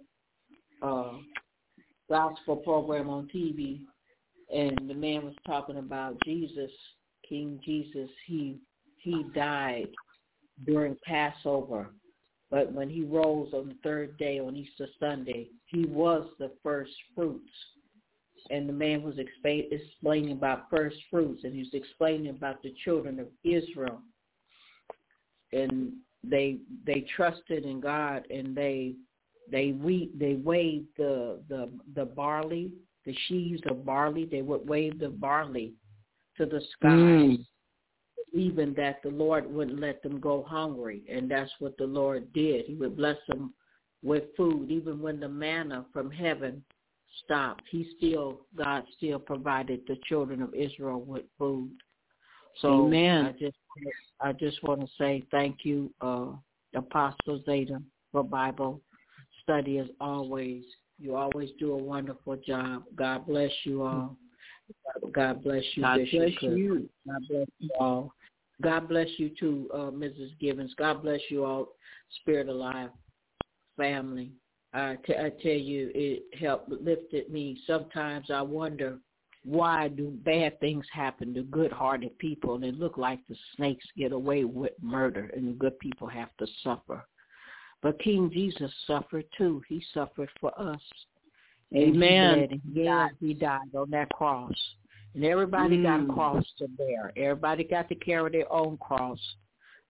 gospel program on TV, and the man was talking about Jesus, King Jesus. He died during Passover, but when he rose on the 3rd day on Easter Sunday, he was the first fruits. And the man was explaining about first fruits, and he was explaining about the children of Israel. And they trusted in God, and they waved the barley, the sheaves of barley. They would wave the barley to the sky, believing that the Lord wouldn't let them go hungry. And that's what the Lord did. He would bless them with food, even when the manna from heaven stopped. God still provided the children of Israel with food. So Amen. I just want to say thank you, Apostle Zeta, for Bible study as always. You always do a wonderful job. God bless you all. God bless you, God Bishop bless Cook. you. God bless you all. God bless you too, Mrs. Givens. God bless you all, Spirit Alive family. I tell you, it helped lifted me. Sometimes I wonder, why do bad things happen to good-hearted people, and it look like the snakes get away with murder and the good people have to suffer? But King Jesus suffered too. He suffered for us. Amen. He died on that cross. And everybody got a cross to bear. Everybody got to carry their own cross.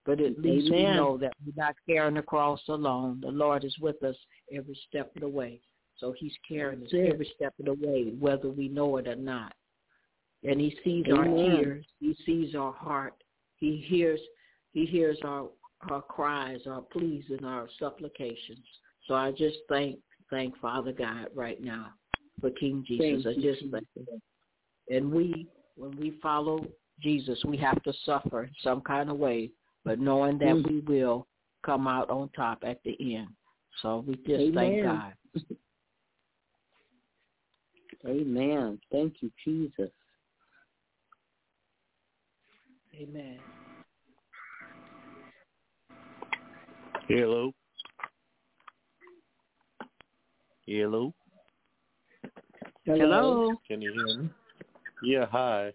But at least we Amen. know that we're not carrying the cross alone. The Lord is with us every step of the way. So he's carrying us every step of the way, whether we know it or not. And he sees our tears. He sees our heart. He hears our cries, our pleas, and our supplications. So I just thank Father God right now for King Jesus. I just thank him. And when we follow Jesus, we have to suffer in some kind of way, but knowing that we will come out on top at the end. So we just thank God. Amen. Thank you, Jesus. Amen. Hello. Hello. Hello. Can you hear me? Yeah, hi.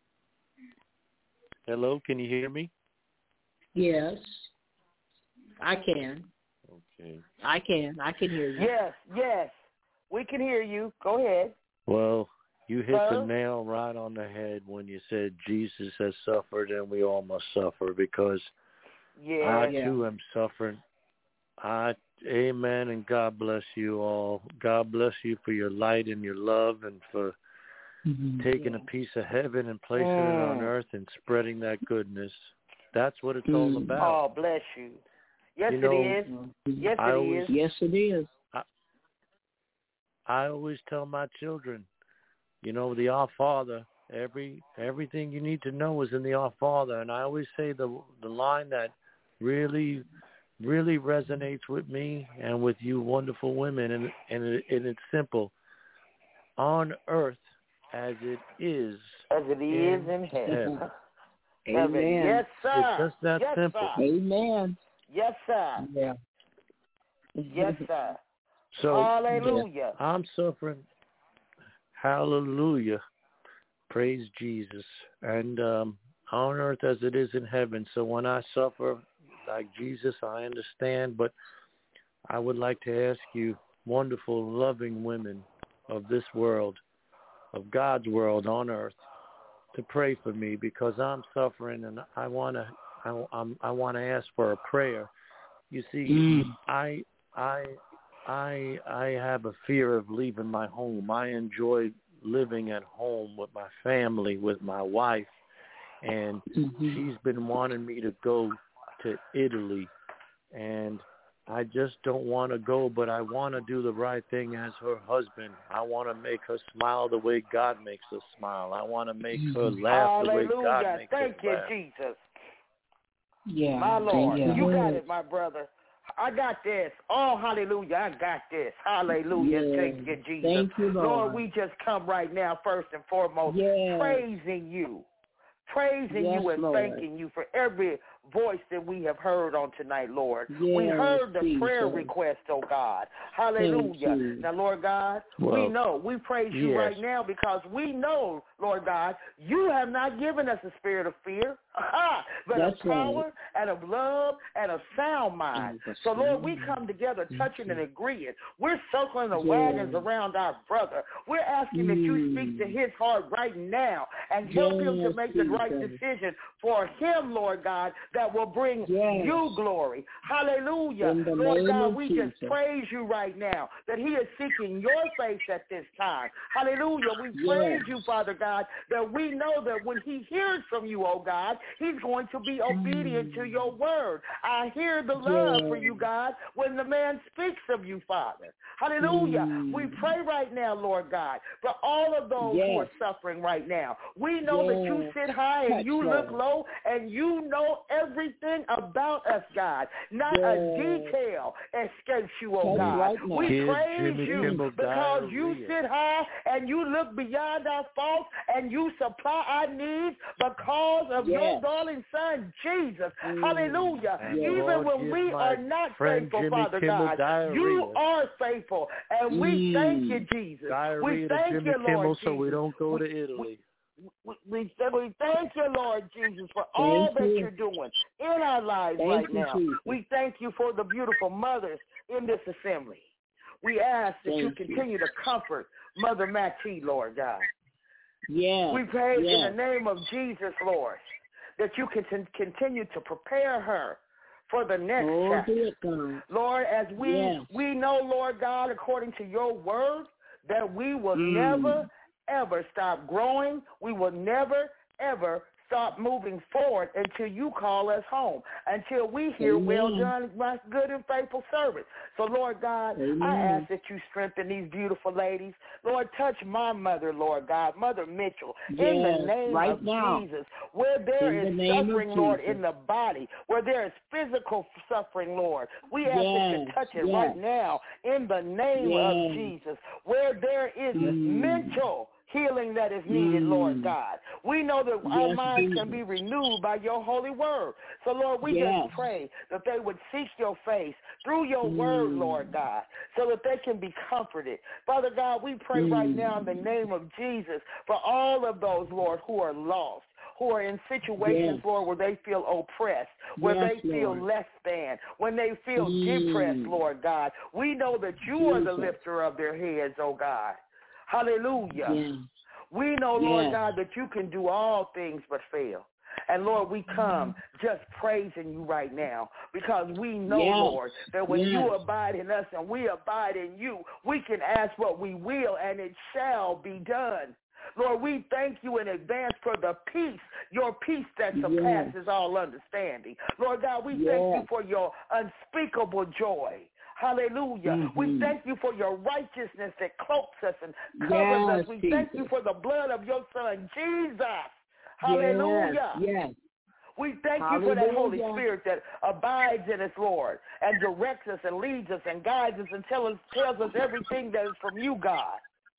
Hello, can you hear me? Yes, I can. Okay. I can hear you. Yes. We can hear you. Go ahead. Well, you hit the nail right on the head when you said Jesus has suffered and we all must suffer, because I too am suffering. Amen, and God bless you all. God bless you for your light and your love, and for taking a piece of heaven and placing it on earth and spreading that goodness. That's what it's all about. Oh, bless you. Yes, it is. Yes, it is. Yes, it is. I always tell my children, the Our Father, everything you need to know is in the Our Father. And I always say the line that really, really resonates with me and with you wonderful women, and it's simple. On earth as it is in heaven. Amen. Yes, sir. It's just that simple. Sir. Amen. Yes, sir. Yeah. Yes, sir. So hallelujah. I'm suffering. Hallelujah. Praise Jesus. And on earth as it is in heaven. So when I suffer like Jesus, I understand. But I would like to ask you, wonderful, loving women of this world, of God's world on earth, to pray for me, because I'm suffering, and I want to ask for a prayer. You see, I have a fear of leaving my home. I enjoy living at home with my family, with my wife, and she's been wanting me to go to Italy, and I just don't want to go, but I want to do the right thing as her husband. I want to make her smile the way God makes her smile. I want to make her laugh the way God makes her laugh. Thank you, Jesus. Yeah. My Lord. Yeah. You got it, my brother. I got this. Oh, hallelujah. I got this. Hallelujah. Yeah. Thank you, Jesus. Thank you, Lord. We just come right now, first and foremost, praising you. Praising you and thanking you for every voice that we have heard on tonight, Lord. We heard the prayer request, oh God. Hallelujah. Now, Lord God, we know. We praise you right now because we know, Lord God, you have not given us a spirit of fear, but of power and of love and of sound mind. So, Lord, we come together touching and agreeing. We're circling the wagons around our brother. We're asking that you speak to his heart right now and help him to make the right decision for him, Lord God, that will bring you glory. Hallelujah. Lord God, we just praise you right now that he is seeking your face at this time. Hallelujah. We praise you, Father God, that we know that when he hears from you, oh God, he's going to be obedient to your word. I hear the love for you, God, when the man speaks of you, Father. Hallelujah. We pray right now, Lord God, for all of those who are suffering right now. We know that you sit high and you look low, and you know everything about us, God. Not a detail escapes you, oh God. We praise you because you sit high and you look beyond our faults and you supply our needs because of your darling son, Jesus. Hallelujah. Even when we are not faithful, Father God, you are faithful. And we thank you, Jesus. We thank you, Lord Jesus. So we don't go to Italy. We thank you, Lord Jesus, for all that you're doing in our lives right now. We thank you for the beautiful mothers in this assembly. We ask that you continue to comfort Mother Mattie, Lord God. We pray in the name of Jesus, Lord, that you can continue to prepare her for the next chapter. Lord, as we know, Lord God, according to your word, that we will never, ever stop growing. We will never, ever stop moving forward until you call us home, until we hear, well done, my good and faithful servant. So, Lord God, I ask that you strengthen these beautiful ladies. Lord, touch my mother, Lord God, Mother Mitchell, in the name of Jesus. Where there is suffering, Lord, in the body, where there is physical suffering, Lord, we ask that you touch it right now in the name of Jesus. Where there is mental healing that is needed, Lord God. We know that our minds can be renewed by your holy word. So, Lord, we just pray that they would seek your face through your word, Lord God, so that they can be comforted. Father God, we pray right now in the name of Jesus for all of those, Lord, who are lost, who are in situations, Lord, where they feel oppressed, where they feel less than, when they feel depressed, Lord God. We know that you are the lifter of their heads, oh God. Hallelujah. We know, Lord God, that you can do all things but fail. And, Lord, we come just praising you right now because we know, Lord, that when you abide in us and we abide in you, we can ask what we will and it shall be done. Lord, we thank you in advance for the peace, your peace that surpasses all understanding. Lord God, we thank you for your unspeakable joy. Hallelujah. We thank you for your righteousness that cloaks us and covers us. We thank you for the blood of your Son, Jesus. Hallelujah. We thank you for that Holy Spirit that abides in us, Lord, and directs us and leads us and guides us and tells us everything that is from you, God.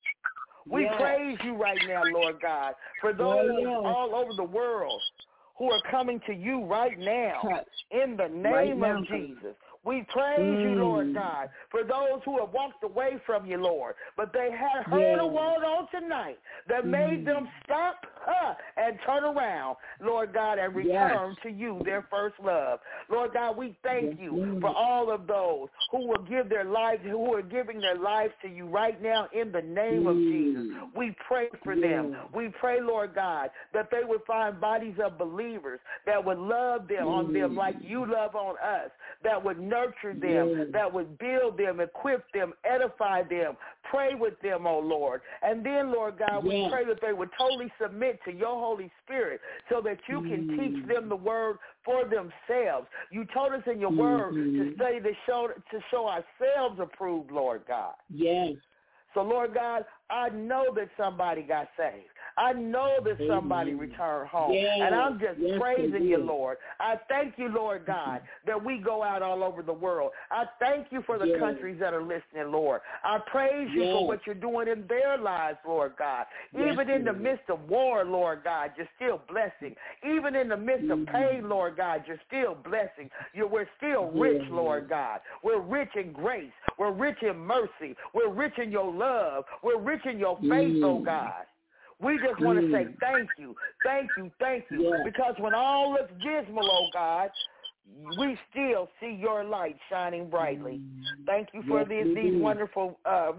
We praise you right now, Lord God, for those all over the world who are coming to you right now in the name of Jesus. We praise you, Lord God, for those who have walked away from you, Lord, but they had heard a word on tonight that made them stop and turn around, Lord God, and return to you, their first love. Lord God, we thank you for all of those who will give their lives, who are giving their lives to you right now in the name of Jesus. We pray for them. We pray, Lord God, that they would find bodies of believers that would love them on them like you love on us, that would nurture them, that would build them, equip them, edify them, pray with them, oh Lord. And then, Lord God, we pray that they would totally submit to your Holy Spirit so that you can teach them the word for themselves. You told us in your word to study to show ourselves approved, Lord God. So, Lord God, I know that somebody got saved. I know that somebody returned home. And I'm just praising you, Lord. I thank you, Lord God, that we go out all over the world. I thank you for the countries that are listening, Lord. I praise you for what you're doing in their lives, Lord God. Even in the midst of war, Lord God, you're still blessing. Even in the midst of pain, Lord God, you're still blessing. We're still rich, Lord God. We're rich in grace. We're rich in mercy. We're rich in your love. We're rich in your faith, oh God. We just want to say thank you, thank you, thank you. Because when all looks dismal, oh God, we still see your light shining brightly. Thank you for these wonderful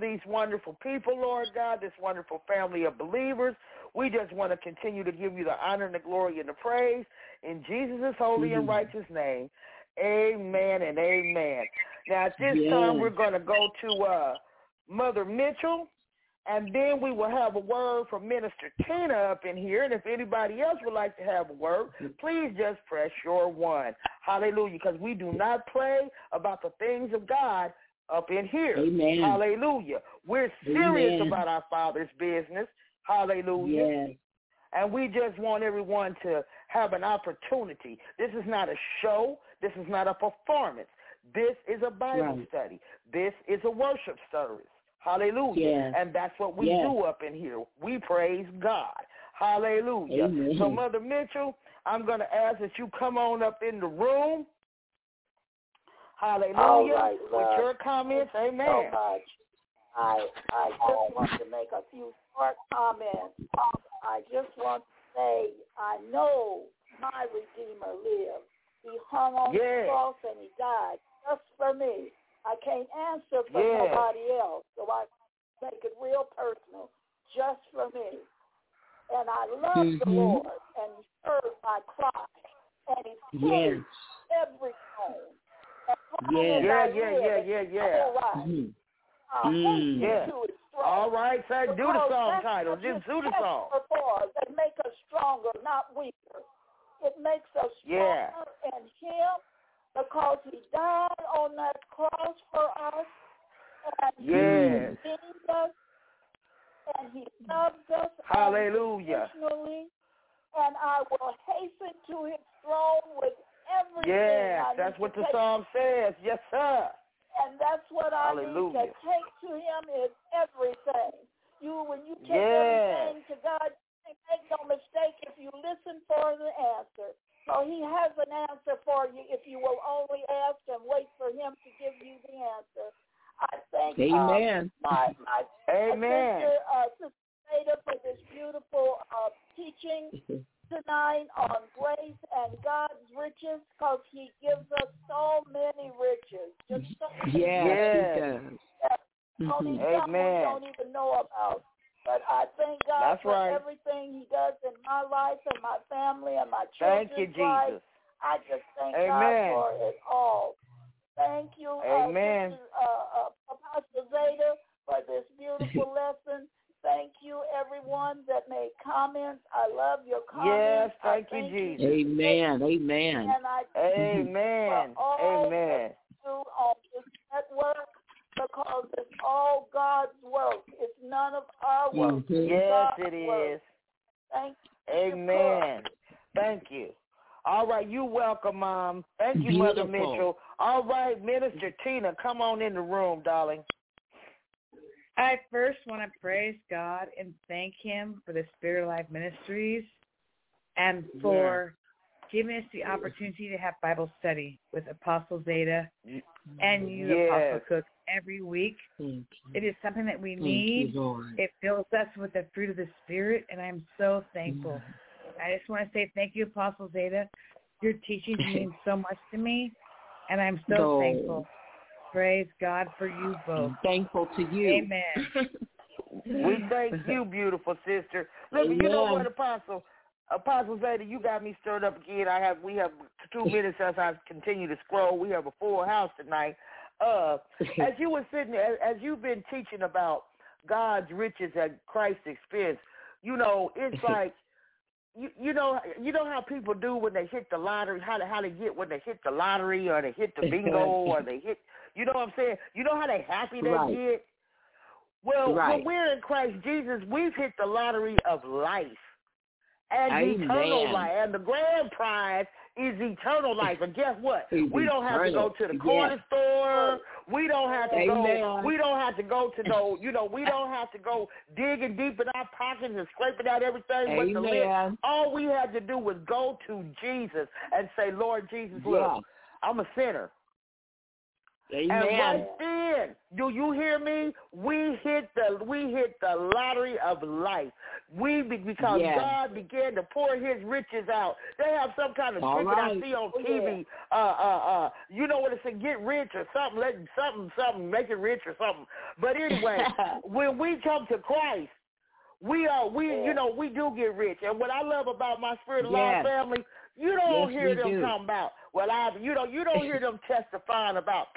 people, Lord God, this wonderful family of believers. We just want to continue to give you the honor and the glory and the praise. In Jesus' holy and righteous name, amen and amen. Now, at this time, we're going to go to Mother Mitchell. And then we will have a word from Minister Tina up in here. And if anybody else would like to have a word, please just press your one. Hallelujah. Because we do not play about the things of God up in here. Amen. Hallelujah. We're serious about our Father's business. Hallelujah. And we just want everyone to have an opportunity. This is not a show. This is not a performance. This is a Bible study. This is a worship service. Hallelujah. And that's what we do up in here. We praise God. Hallelujah. Amen. So, Mother Mitchell, I'm going to ask that you come on up in the room. Hallelujah. All right, with your comments. Amen. So much. I just want to make a few short comments. I just want to say, I know my Redeemer lives. He hung on the cross and he died just for me. I can't answer for nobody else, so I make it real personal, just for me. And I love the Lord and serve my cry, and he Yes. saved every stone. Yeah. Yeah. All right, say, do the song title. Just do the song. That make us stronger, not weaker. It makes us stronger in him because he died on that cross for us. And he redeemed us. And he loves us. Hallelujah. And I will hasten to his throne with everything. Yes, that's what the song says. Yes, sir. And that's what I need to take to him is everything. When you take everything to God, make no mistake if you listen for the answer. So he has an answer for you if you will only ask and wait for him to give you the answer. I thank Amen. My Amen. Sister Ada, for this beautiful teaching tonight on grace and God's riches, because he gives us so many riches. Just so many riches. Only some we don't even know about. But I thank God for everything he does in my life and my family and my children's life. I just thank God for it all. Thank you, Apostle Zeta, for this beautiful lesson. Thank you, everyone that made comments. I love your comments. Yes, thank you, Jesus. Amen. Amen. And I Amen. Amen. On this network, because it's all God's work. It's none of our work. Yes, God's it is. work. Thank you. Amen. Thank you. All right, you're welcome, Mom. Thank you, Mother Mitchell. All right, Minister Tina, come on in the room, darling. I first want to praise God and thank him for the Spirit of Life Ministries and for giving us the opportunity to have Bible study with Apostle Zeta and you, Apostle Cook, every week. It is something that we need. It fills us with the fruit of the Spirit, and I'm so thankful. I just want to say thank you, Apostle Zeta. Your teaching means so much to me, and I'm so thankful. Praise God for you both. I'm thankful to you. Amen. We thank you, beautiful sister. Look, you know what, Apostle Zeta, you got me stirred up again. We have 2 minutes as I continue to scroll. We have a full house tonight. As you were sitting, as you've been teaching about God's riches at Christ's expense, you know, it's like, you know how people do when they hit the lottery, how they get when they hit the lottery or they hit the bingo or they hit, you know what I'm saying? You know how happy they get? Well, when we're in Christ Jesus, we've hit the lottery of life and eternal life. And the grand prize is eternal life. And guess what? We don't have to go to the corner store. We don't have to go. We don't have to go to no. You know, we don't have to go digging deep in our pockets and scraping out everything with the lid. All we had to do was go to Jesus and say, Lord Jesus, look, I'm a sinner. Amen. And right then, do you hear me? We hit the lottery of life. Because God began to pour his riches out. They have some kind of ticket I see on TV. You know what it said, get rich or something, something, make it rich or something. But anyway, when we come to Christ, we do get rich. And what I love about my Spirit of Life family, you don't hear them talking about, you don't hear them testifying about,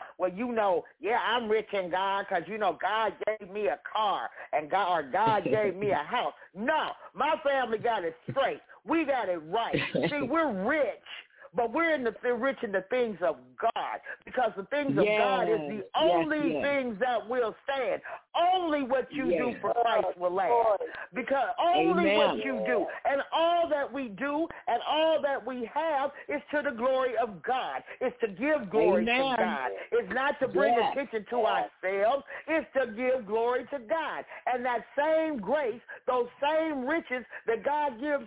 I'm rich in God because, God gave me a car and God gave me a house. No, my family got it straight. We got it right. See, we're rich. But we're rich in the things of God, because the things of God is the only things that will stand. Only what you do for Christ will last. Because only what you do. And all that we do and all that we have is to the glory of God. It's to give glory to God. It's not to bring attention to ourselves. It's to give glory to God. And that same grace, those same riches that God gives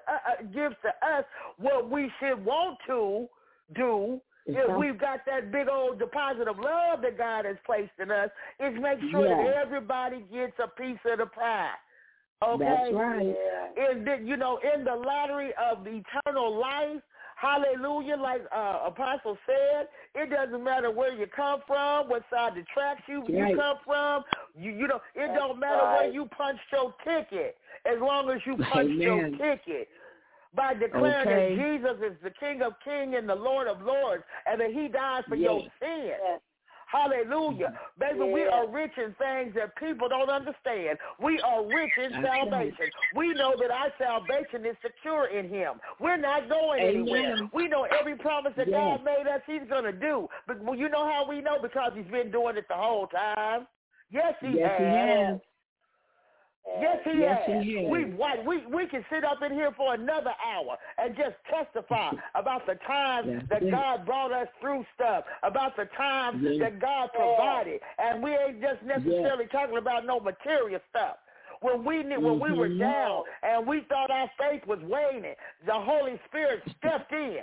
to us, what we should want to do, if we've got that big old deposit of love that God has placed in us, is make sure that everybody gets a piece of the pie. Okay? That's right. In the lottery of eternal life, hallelujah, like Apostle said, it doesn't matter where you come from, what side of the tracks you come from. It don't matter where you punched your ticket, as long as you punched your ticket. by declaring that Jesus is the King of Kings and the Lord of Lords, and that he died for your sins. Yes. Hallelujah. Baby, we are rich in things that people don't understand. We are rich in salvation. We know that our salvation is secure in him. We're not going anywhere. We know every promise that God made us, he's going to do. But you know how we know? Because he's been doing it the whole time. Yes, he has. Yes, he has. We can sit up in here for another hour and just testify about the times that God brought us through stuff, about the times that God provided. And we ain't just necessarily talking about no material stuff. When we were down and we thought our faith was waning, the Holy Spirit stepped in.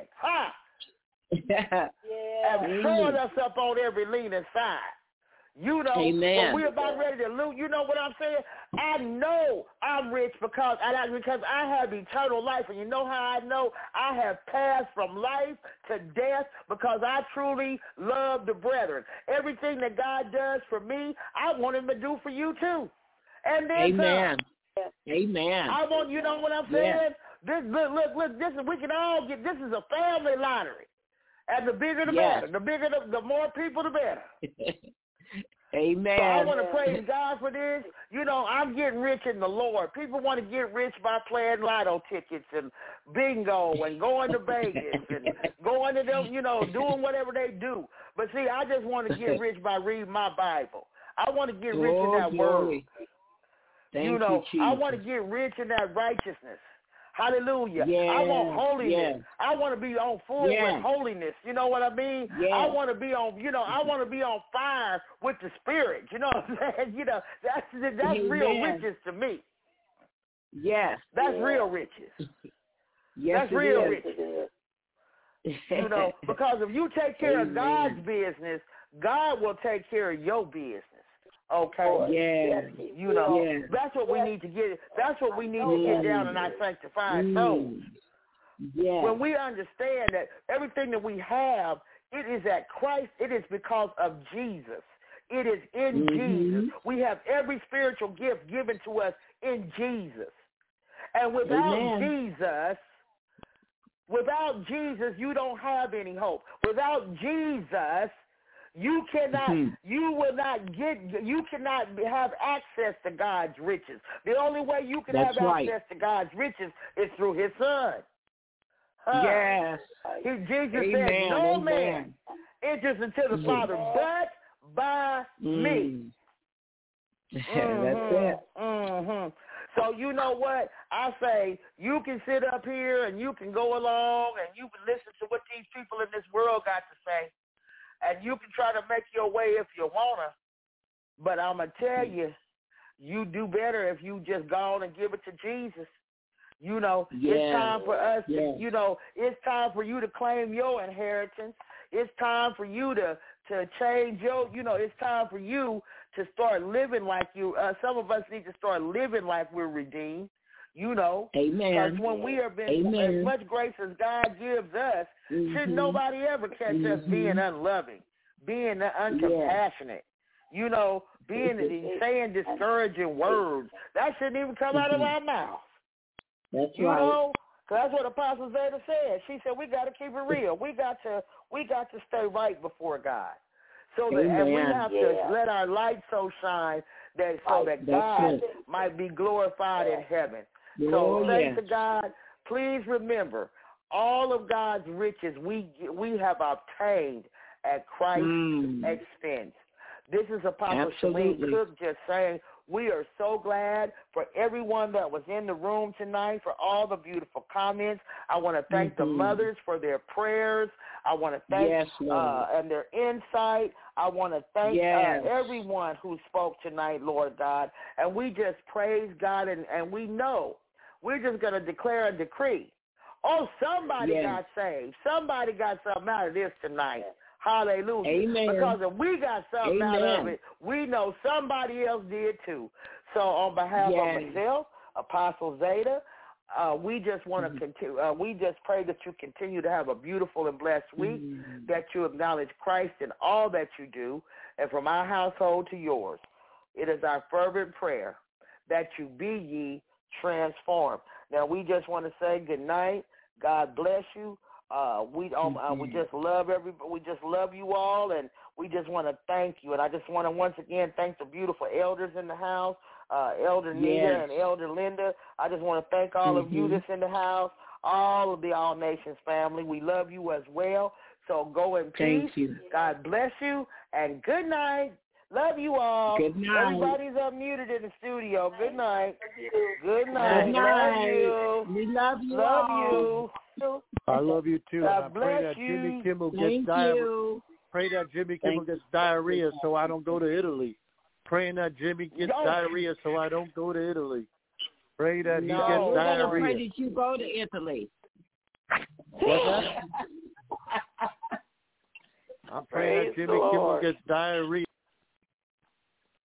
And showed us up on every leaning side. You know, when we're about ready to lose, you know what I'm saying? I know I'm rich because I have eternal life. And you know how I know? I have passed from life to death because I truly love the brethren. Everything that God does for me, I want him to do for you too. And then Amen. I want, you know what I'm saying? This, look, this is, we can all get, this is a family lottery. And the bigger the better. The more people, the better. Amen. So I want to praise God for this. You know, I'm getting rich in the Lord. People want to get rich by playing lotto tickets and bingo and going to Vegas and going to them, you know, doing whatever they do. But see, I just want to get rich by reading my Bible. I want to get rich in that word. You know, I want to get rich in that righteousness. Hallelujah. I want holiness. I want to be on full with holiness. You know what I mean? I want to be on, you know, I want to be on fire with the Spirit. You know what I'm saying? You know, that's real riches to me. That's real riches. That's real riches. You know, because if you take care of God's business, God will take care of your business. Okay. You know, that's what we need to get. That's what we need to get down in our sanctified soul. When we understand that everything that we have, it is at Christ. It is because of Jesus. It is in Jesus. We have every spiritual gift given to us in Jesus. And without Jesus, you don't have any hope. Without Jesus, you cannot have access to God's riches. The only way you can have access to God's riches is through his son. Jesus said, no man enters into the Father but by me. That's it. So you know what? I say you can sit up here and you can go along and you can listen to what these people in this world got to say. And you can try to make your way if you want to. But I'm going to tell you, you do better if you just go on and give it to Jesus. You know, it's time for us to, you know, it's time for you to claim your inheritance. It's time for you to change your, you know, it's time for you to start living like you. Some of us need to start living like we're redeemed. You know, because when we are being as much grace as God gives us, should nobody ever catch us being unloving, being uncompassionate, you know, saying discouraging words. That shouldn't even come out of our mouth. That's you know, because that's what Apostle Zeta said. She said we got to keep it real. We got to stay right before God. So that and we have to let our light so shine that God might be glorified in heaven. So thanks to God. Please remember, all of God's riches we have obtained at Christ's expense. This is Apostle Shalene Cook just saying we are so glad for everyone that was in the room tonight, for all the beautiful comments. I want to thank the mothers for their prayers. I want to thank and their insight. I want to thank everyone who spoke tonight, Lord God. And we just praise God, and we know we're just going to declare a decree. Oh, somebody got saved. Somebody got something out of this tonight. Hallelujah. Amen. Because if we got something out of it, we know somebody else did too. So on behalf of myself, Apostle Zeta, we just want to continue. We just pray that you continue to have a beautiful and blessed week, that you acknowledge Christ in all that you do, and from our household to yours. It is our fervent prayer that you be ye transformed. Now, we just want to say good night. God bless you. We just love everybody. We just love you all, and we just want to thank you. And I just want to once again thank the beautiful elders in the house, Elder Nita and Elder Linda. I just want to thank all of you that's in the house, all of the All Nations family. We love you as well. So go in peace. Thank you. God bless you, and good night. Love you all. Good night. Everybody's unmuted in the studio. Good night. Good night. Good night. Love you. We love you. Love all. you. I love you too. God I pray bless that Jimmy you. Kimmel gets Thank diarrhea. you. Pray that Jimmy Kimmel gets diarrhea so I don't go to Italy. Praying that Jimmy gets diarrhea so I don't go to Italy. Pray that he gets we're diarrhea. gonna pray that you go to Italy. What's that? I'm praying that Jimmy Kimmel gets diarrhea.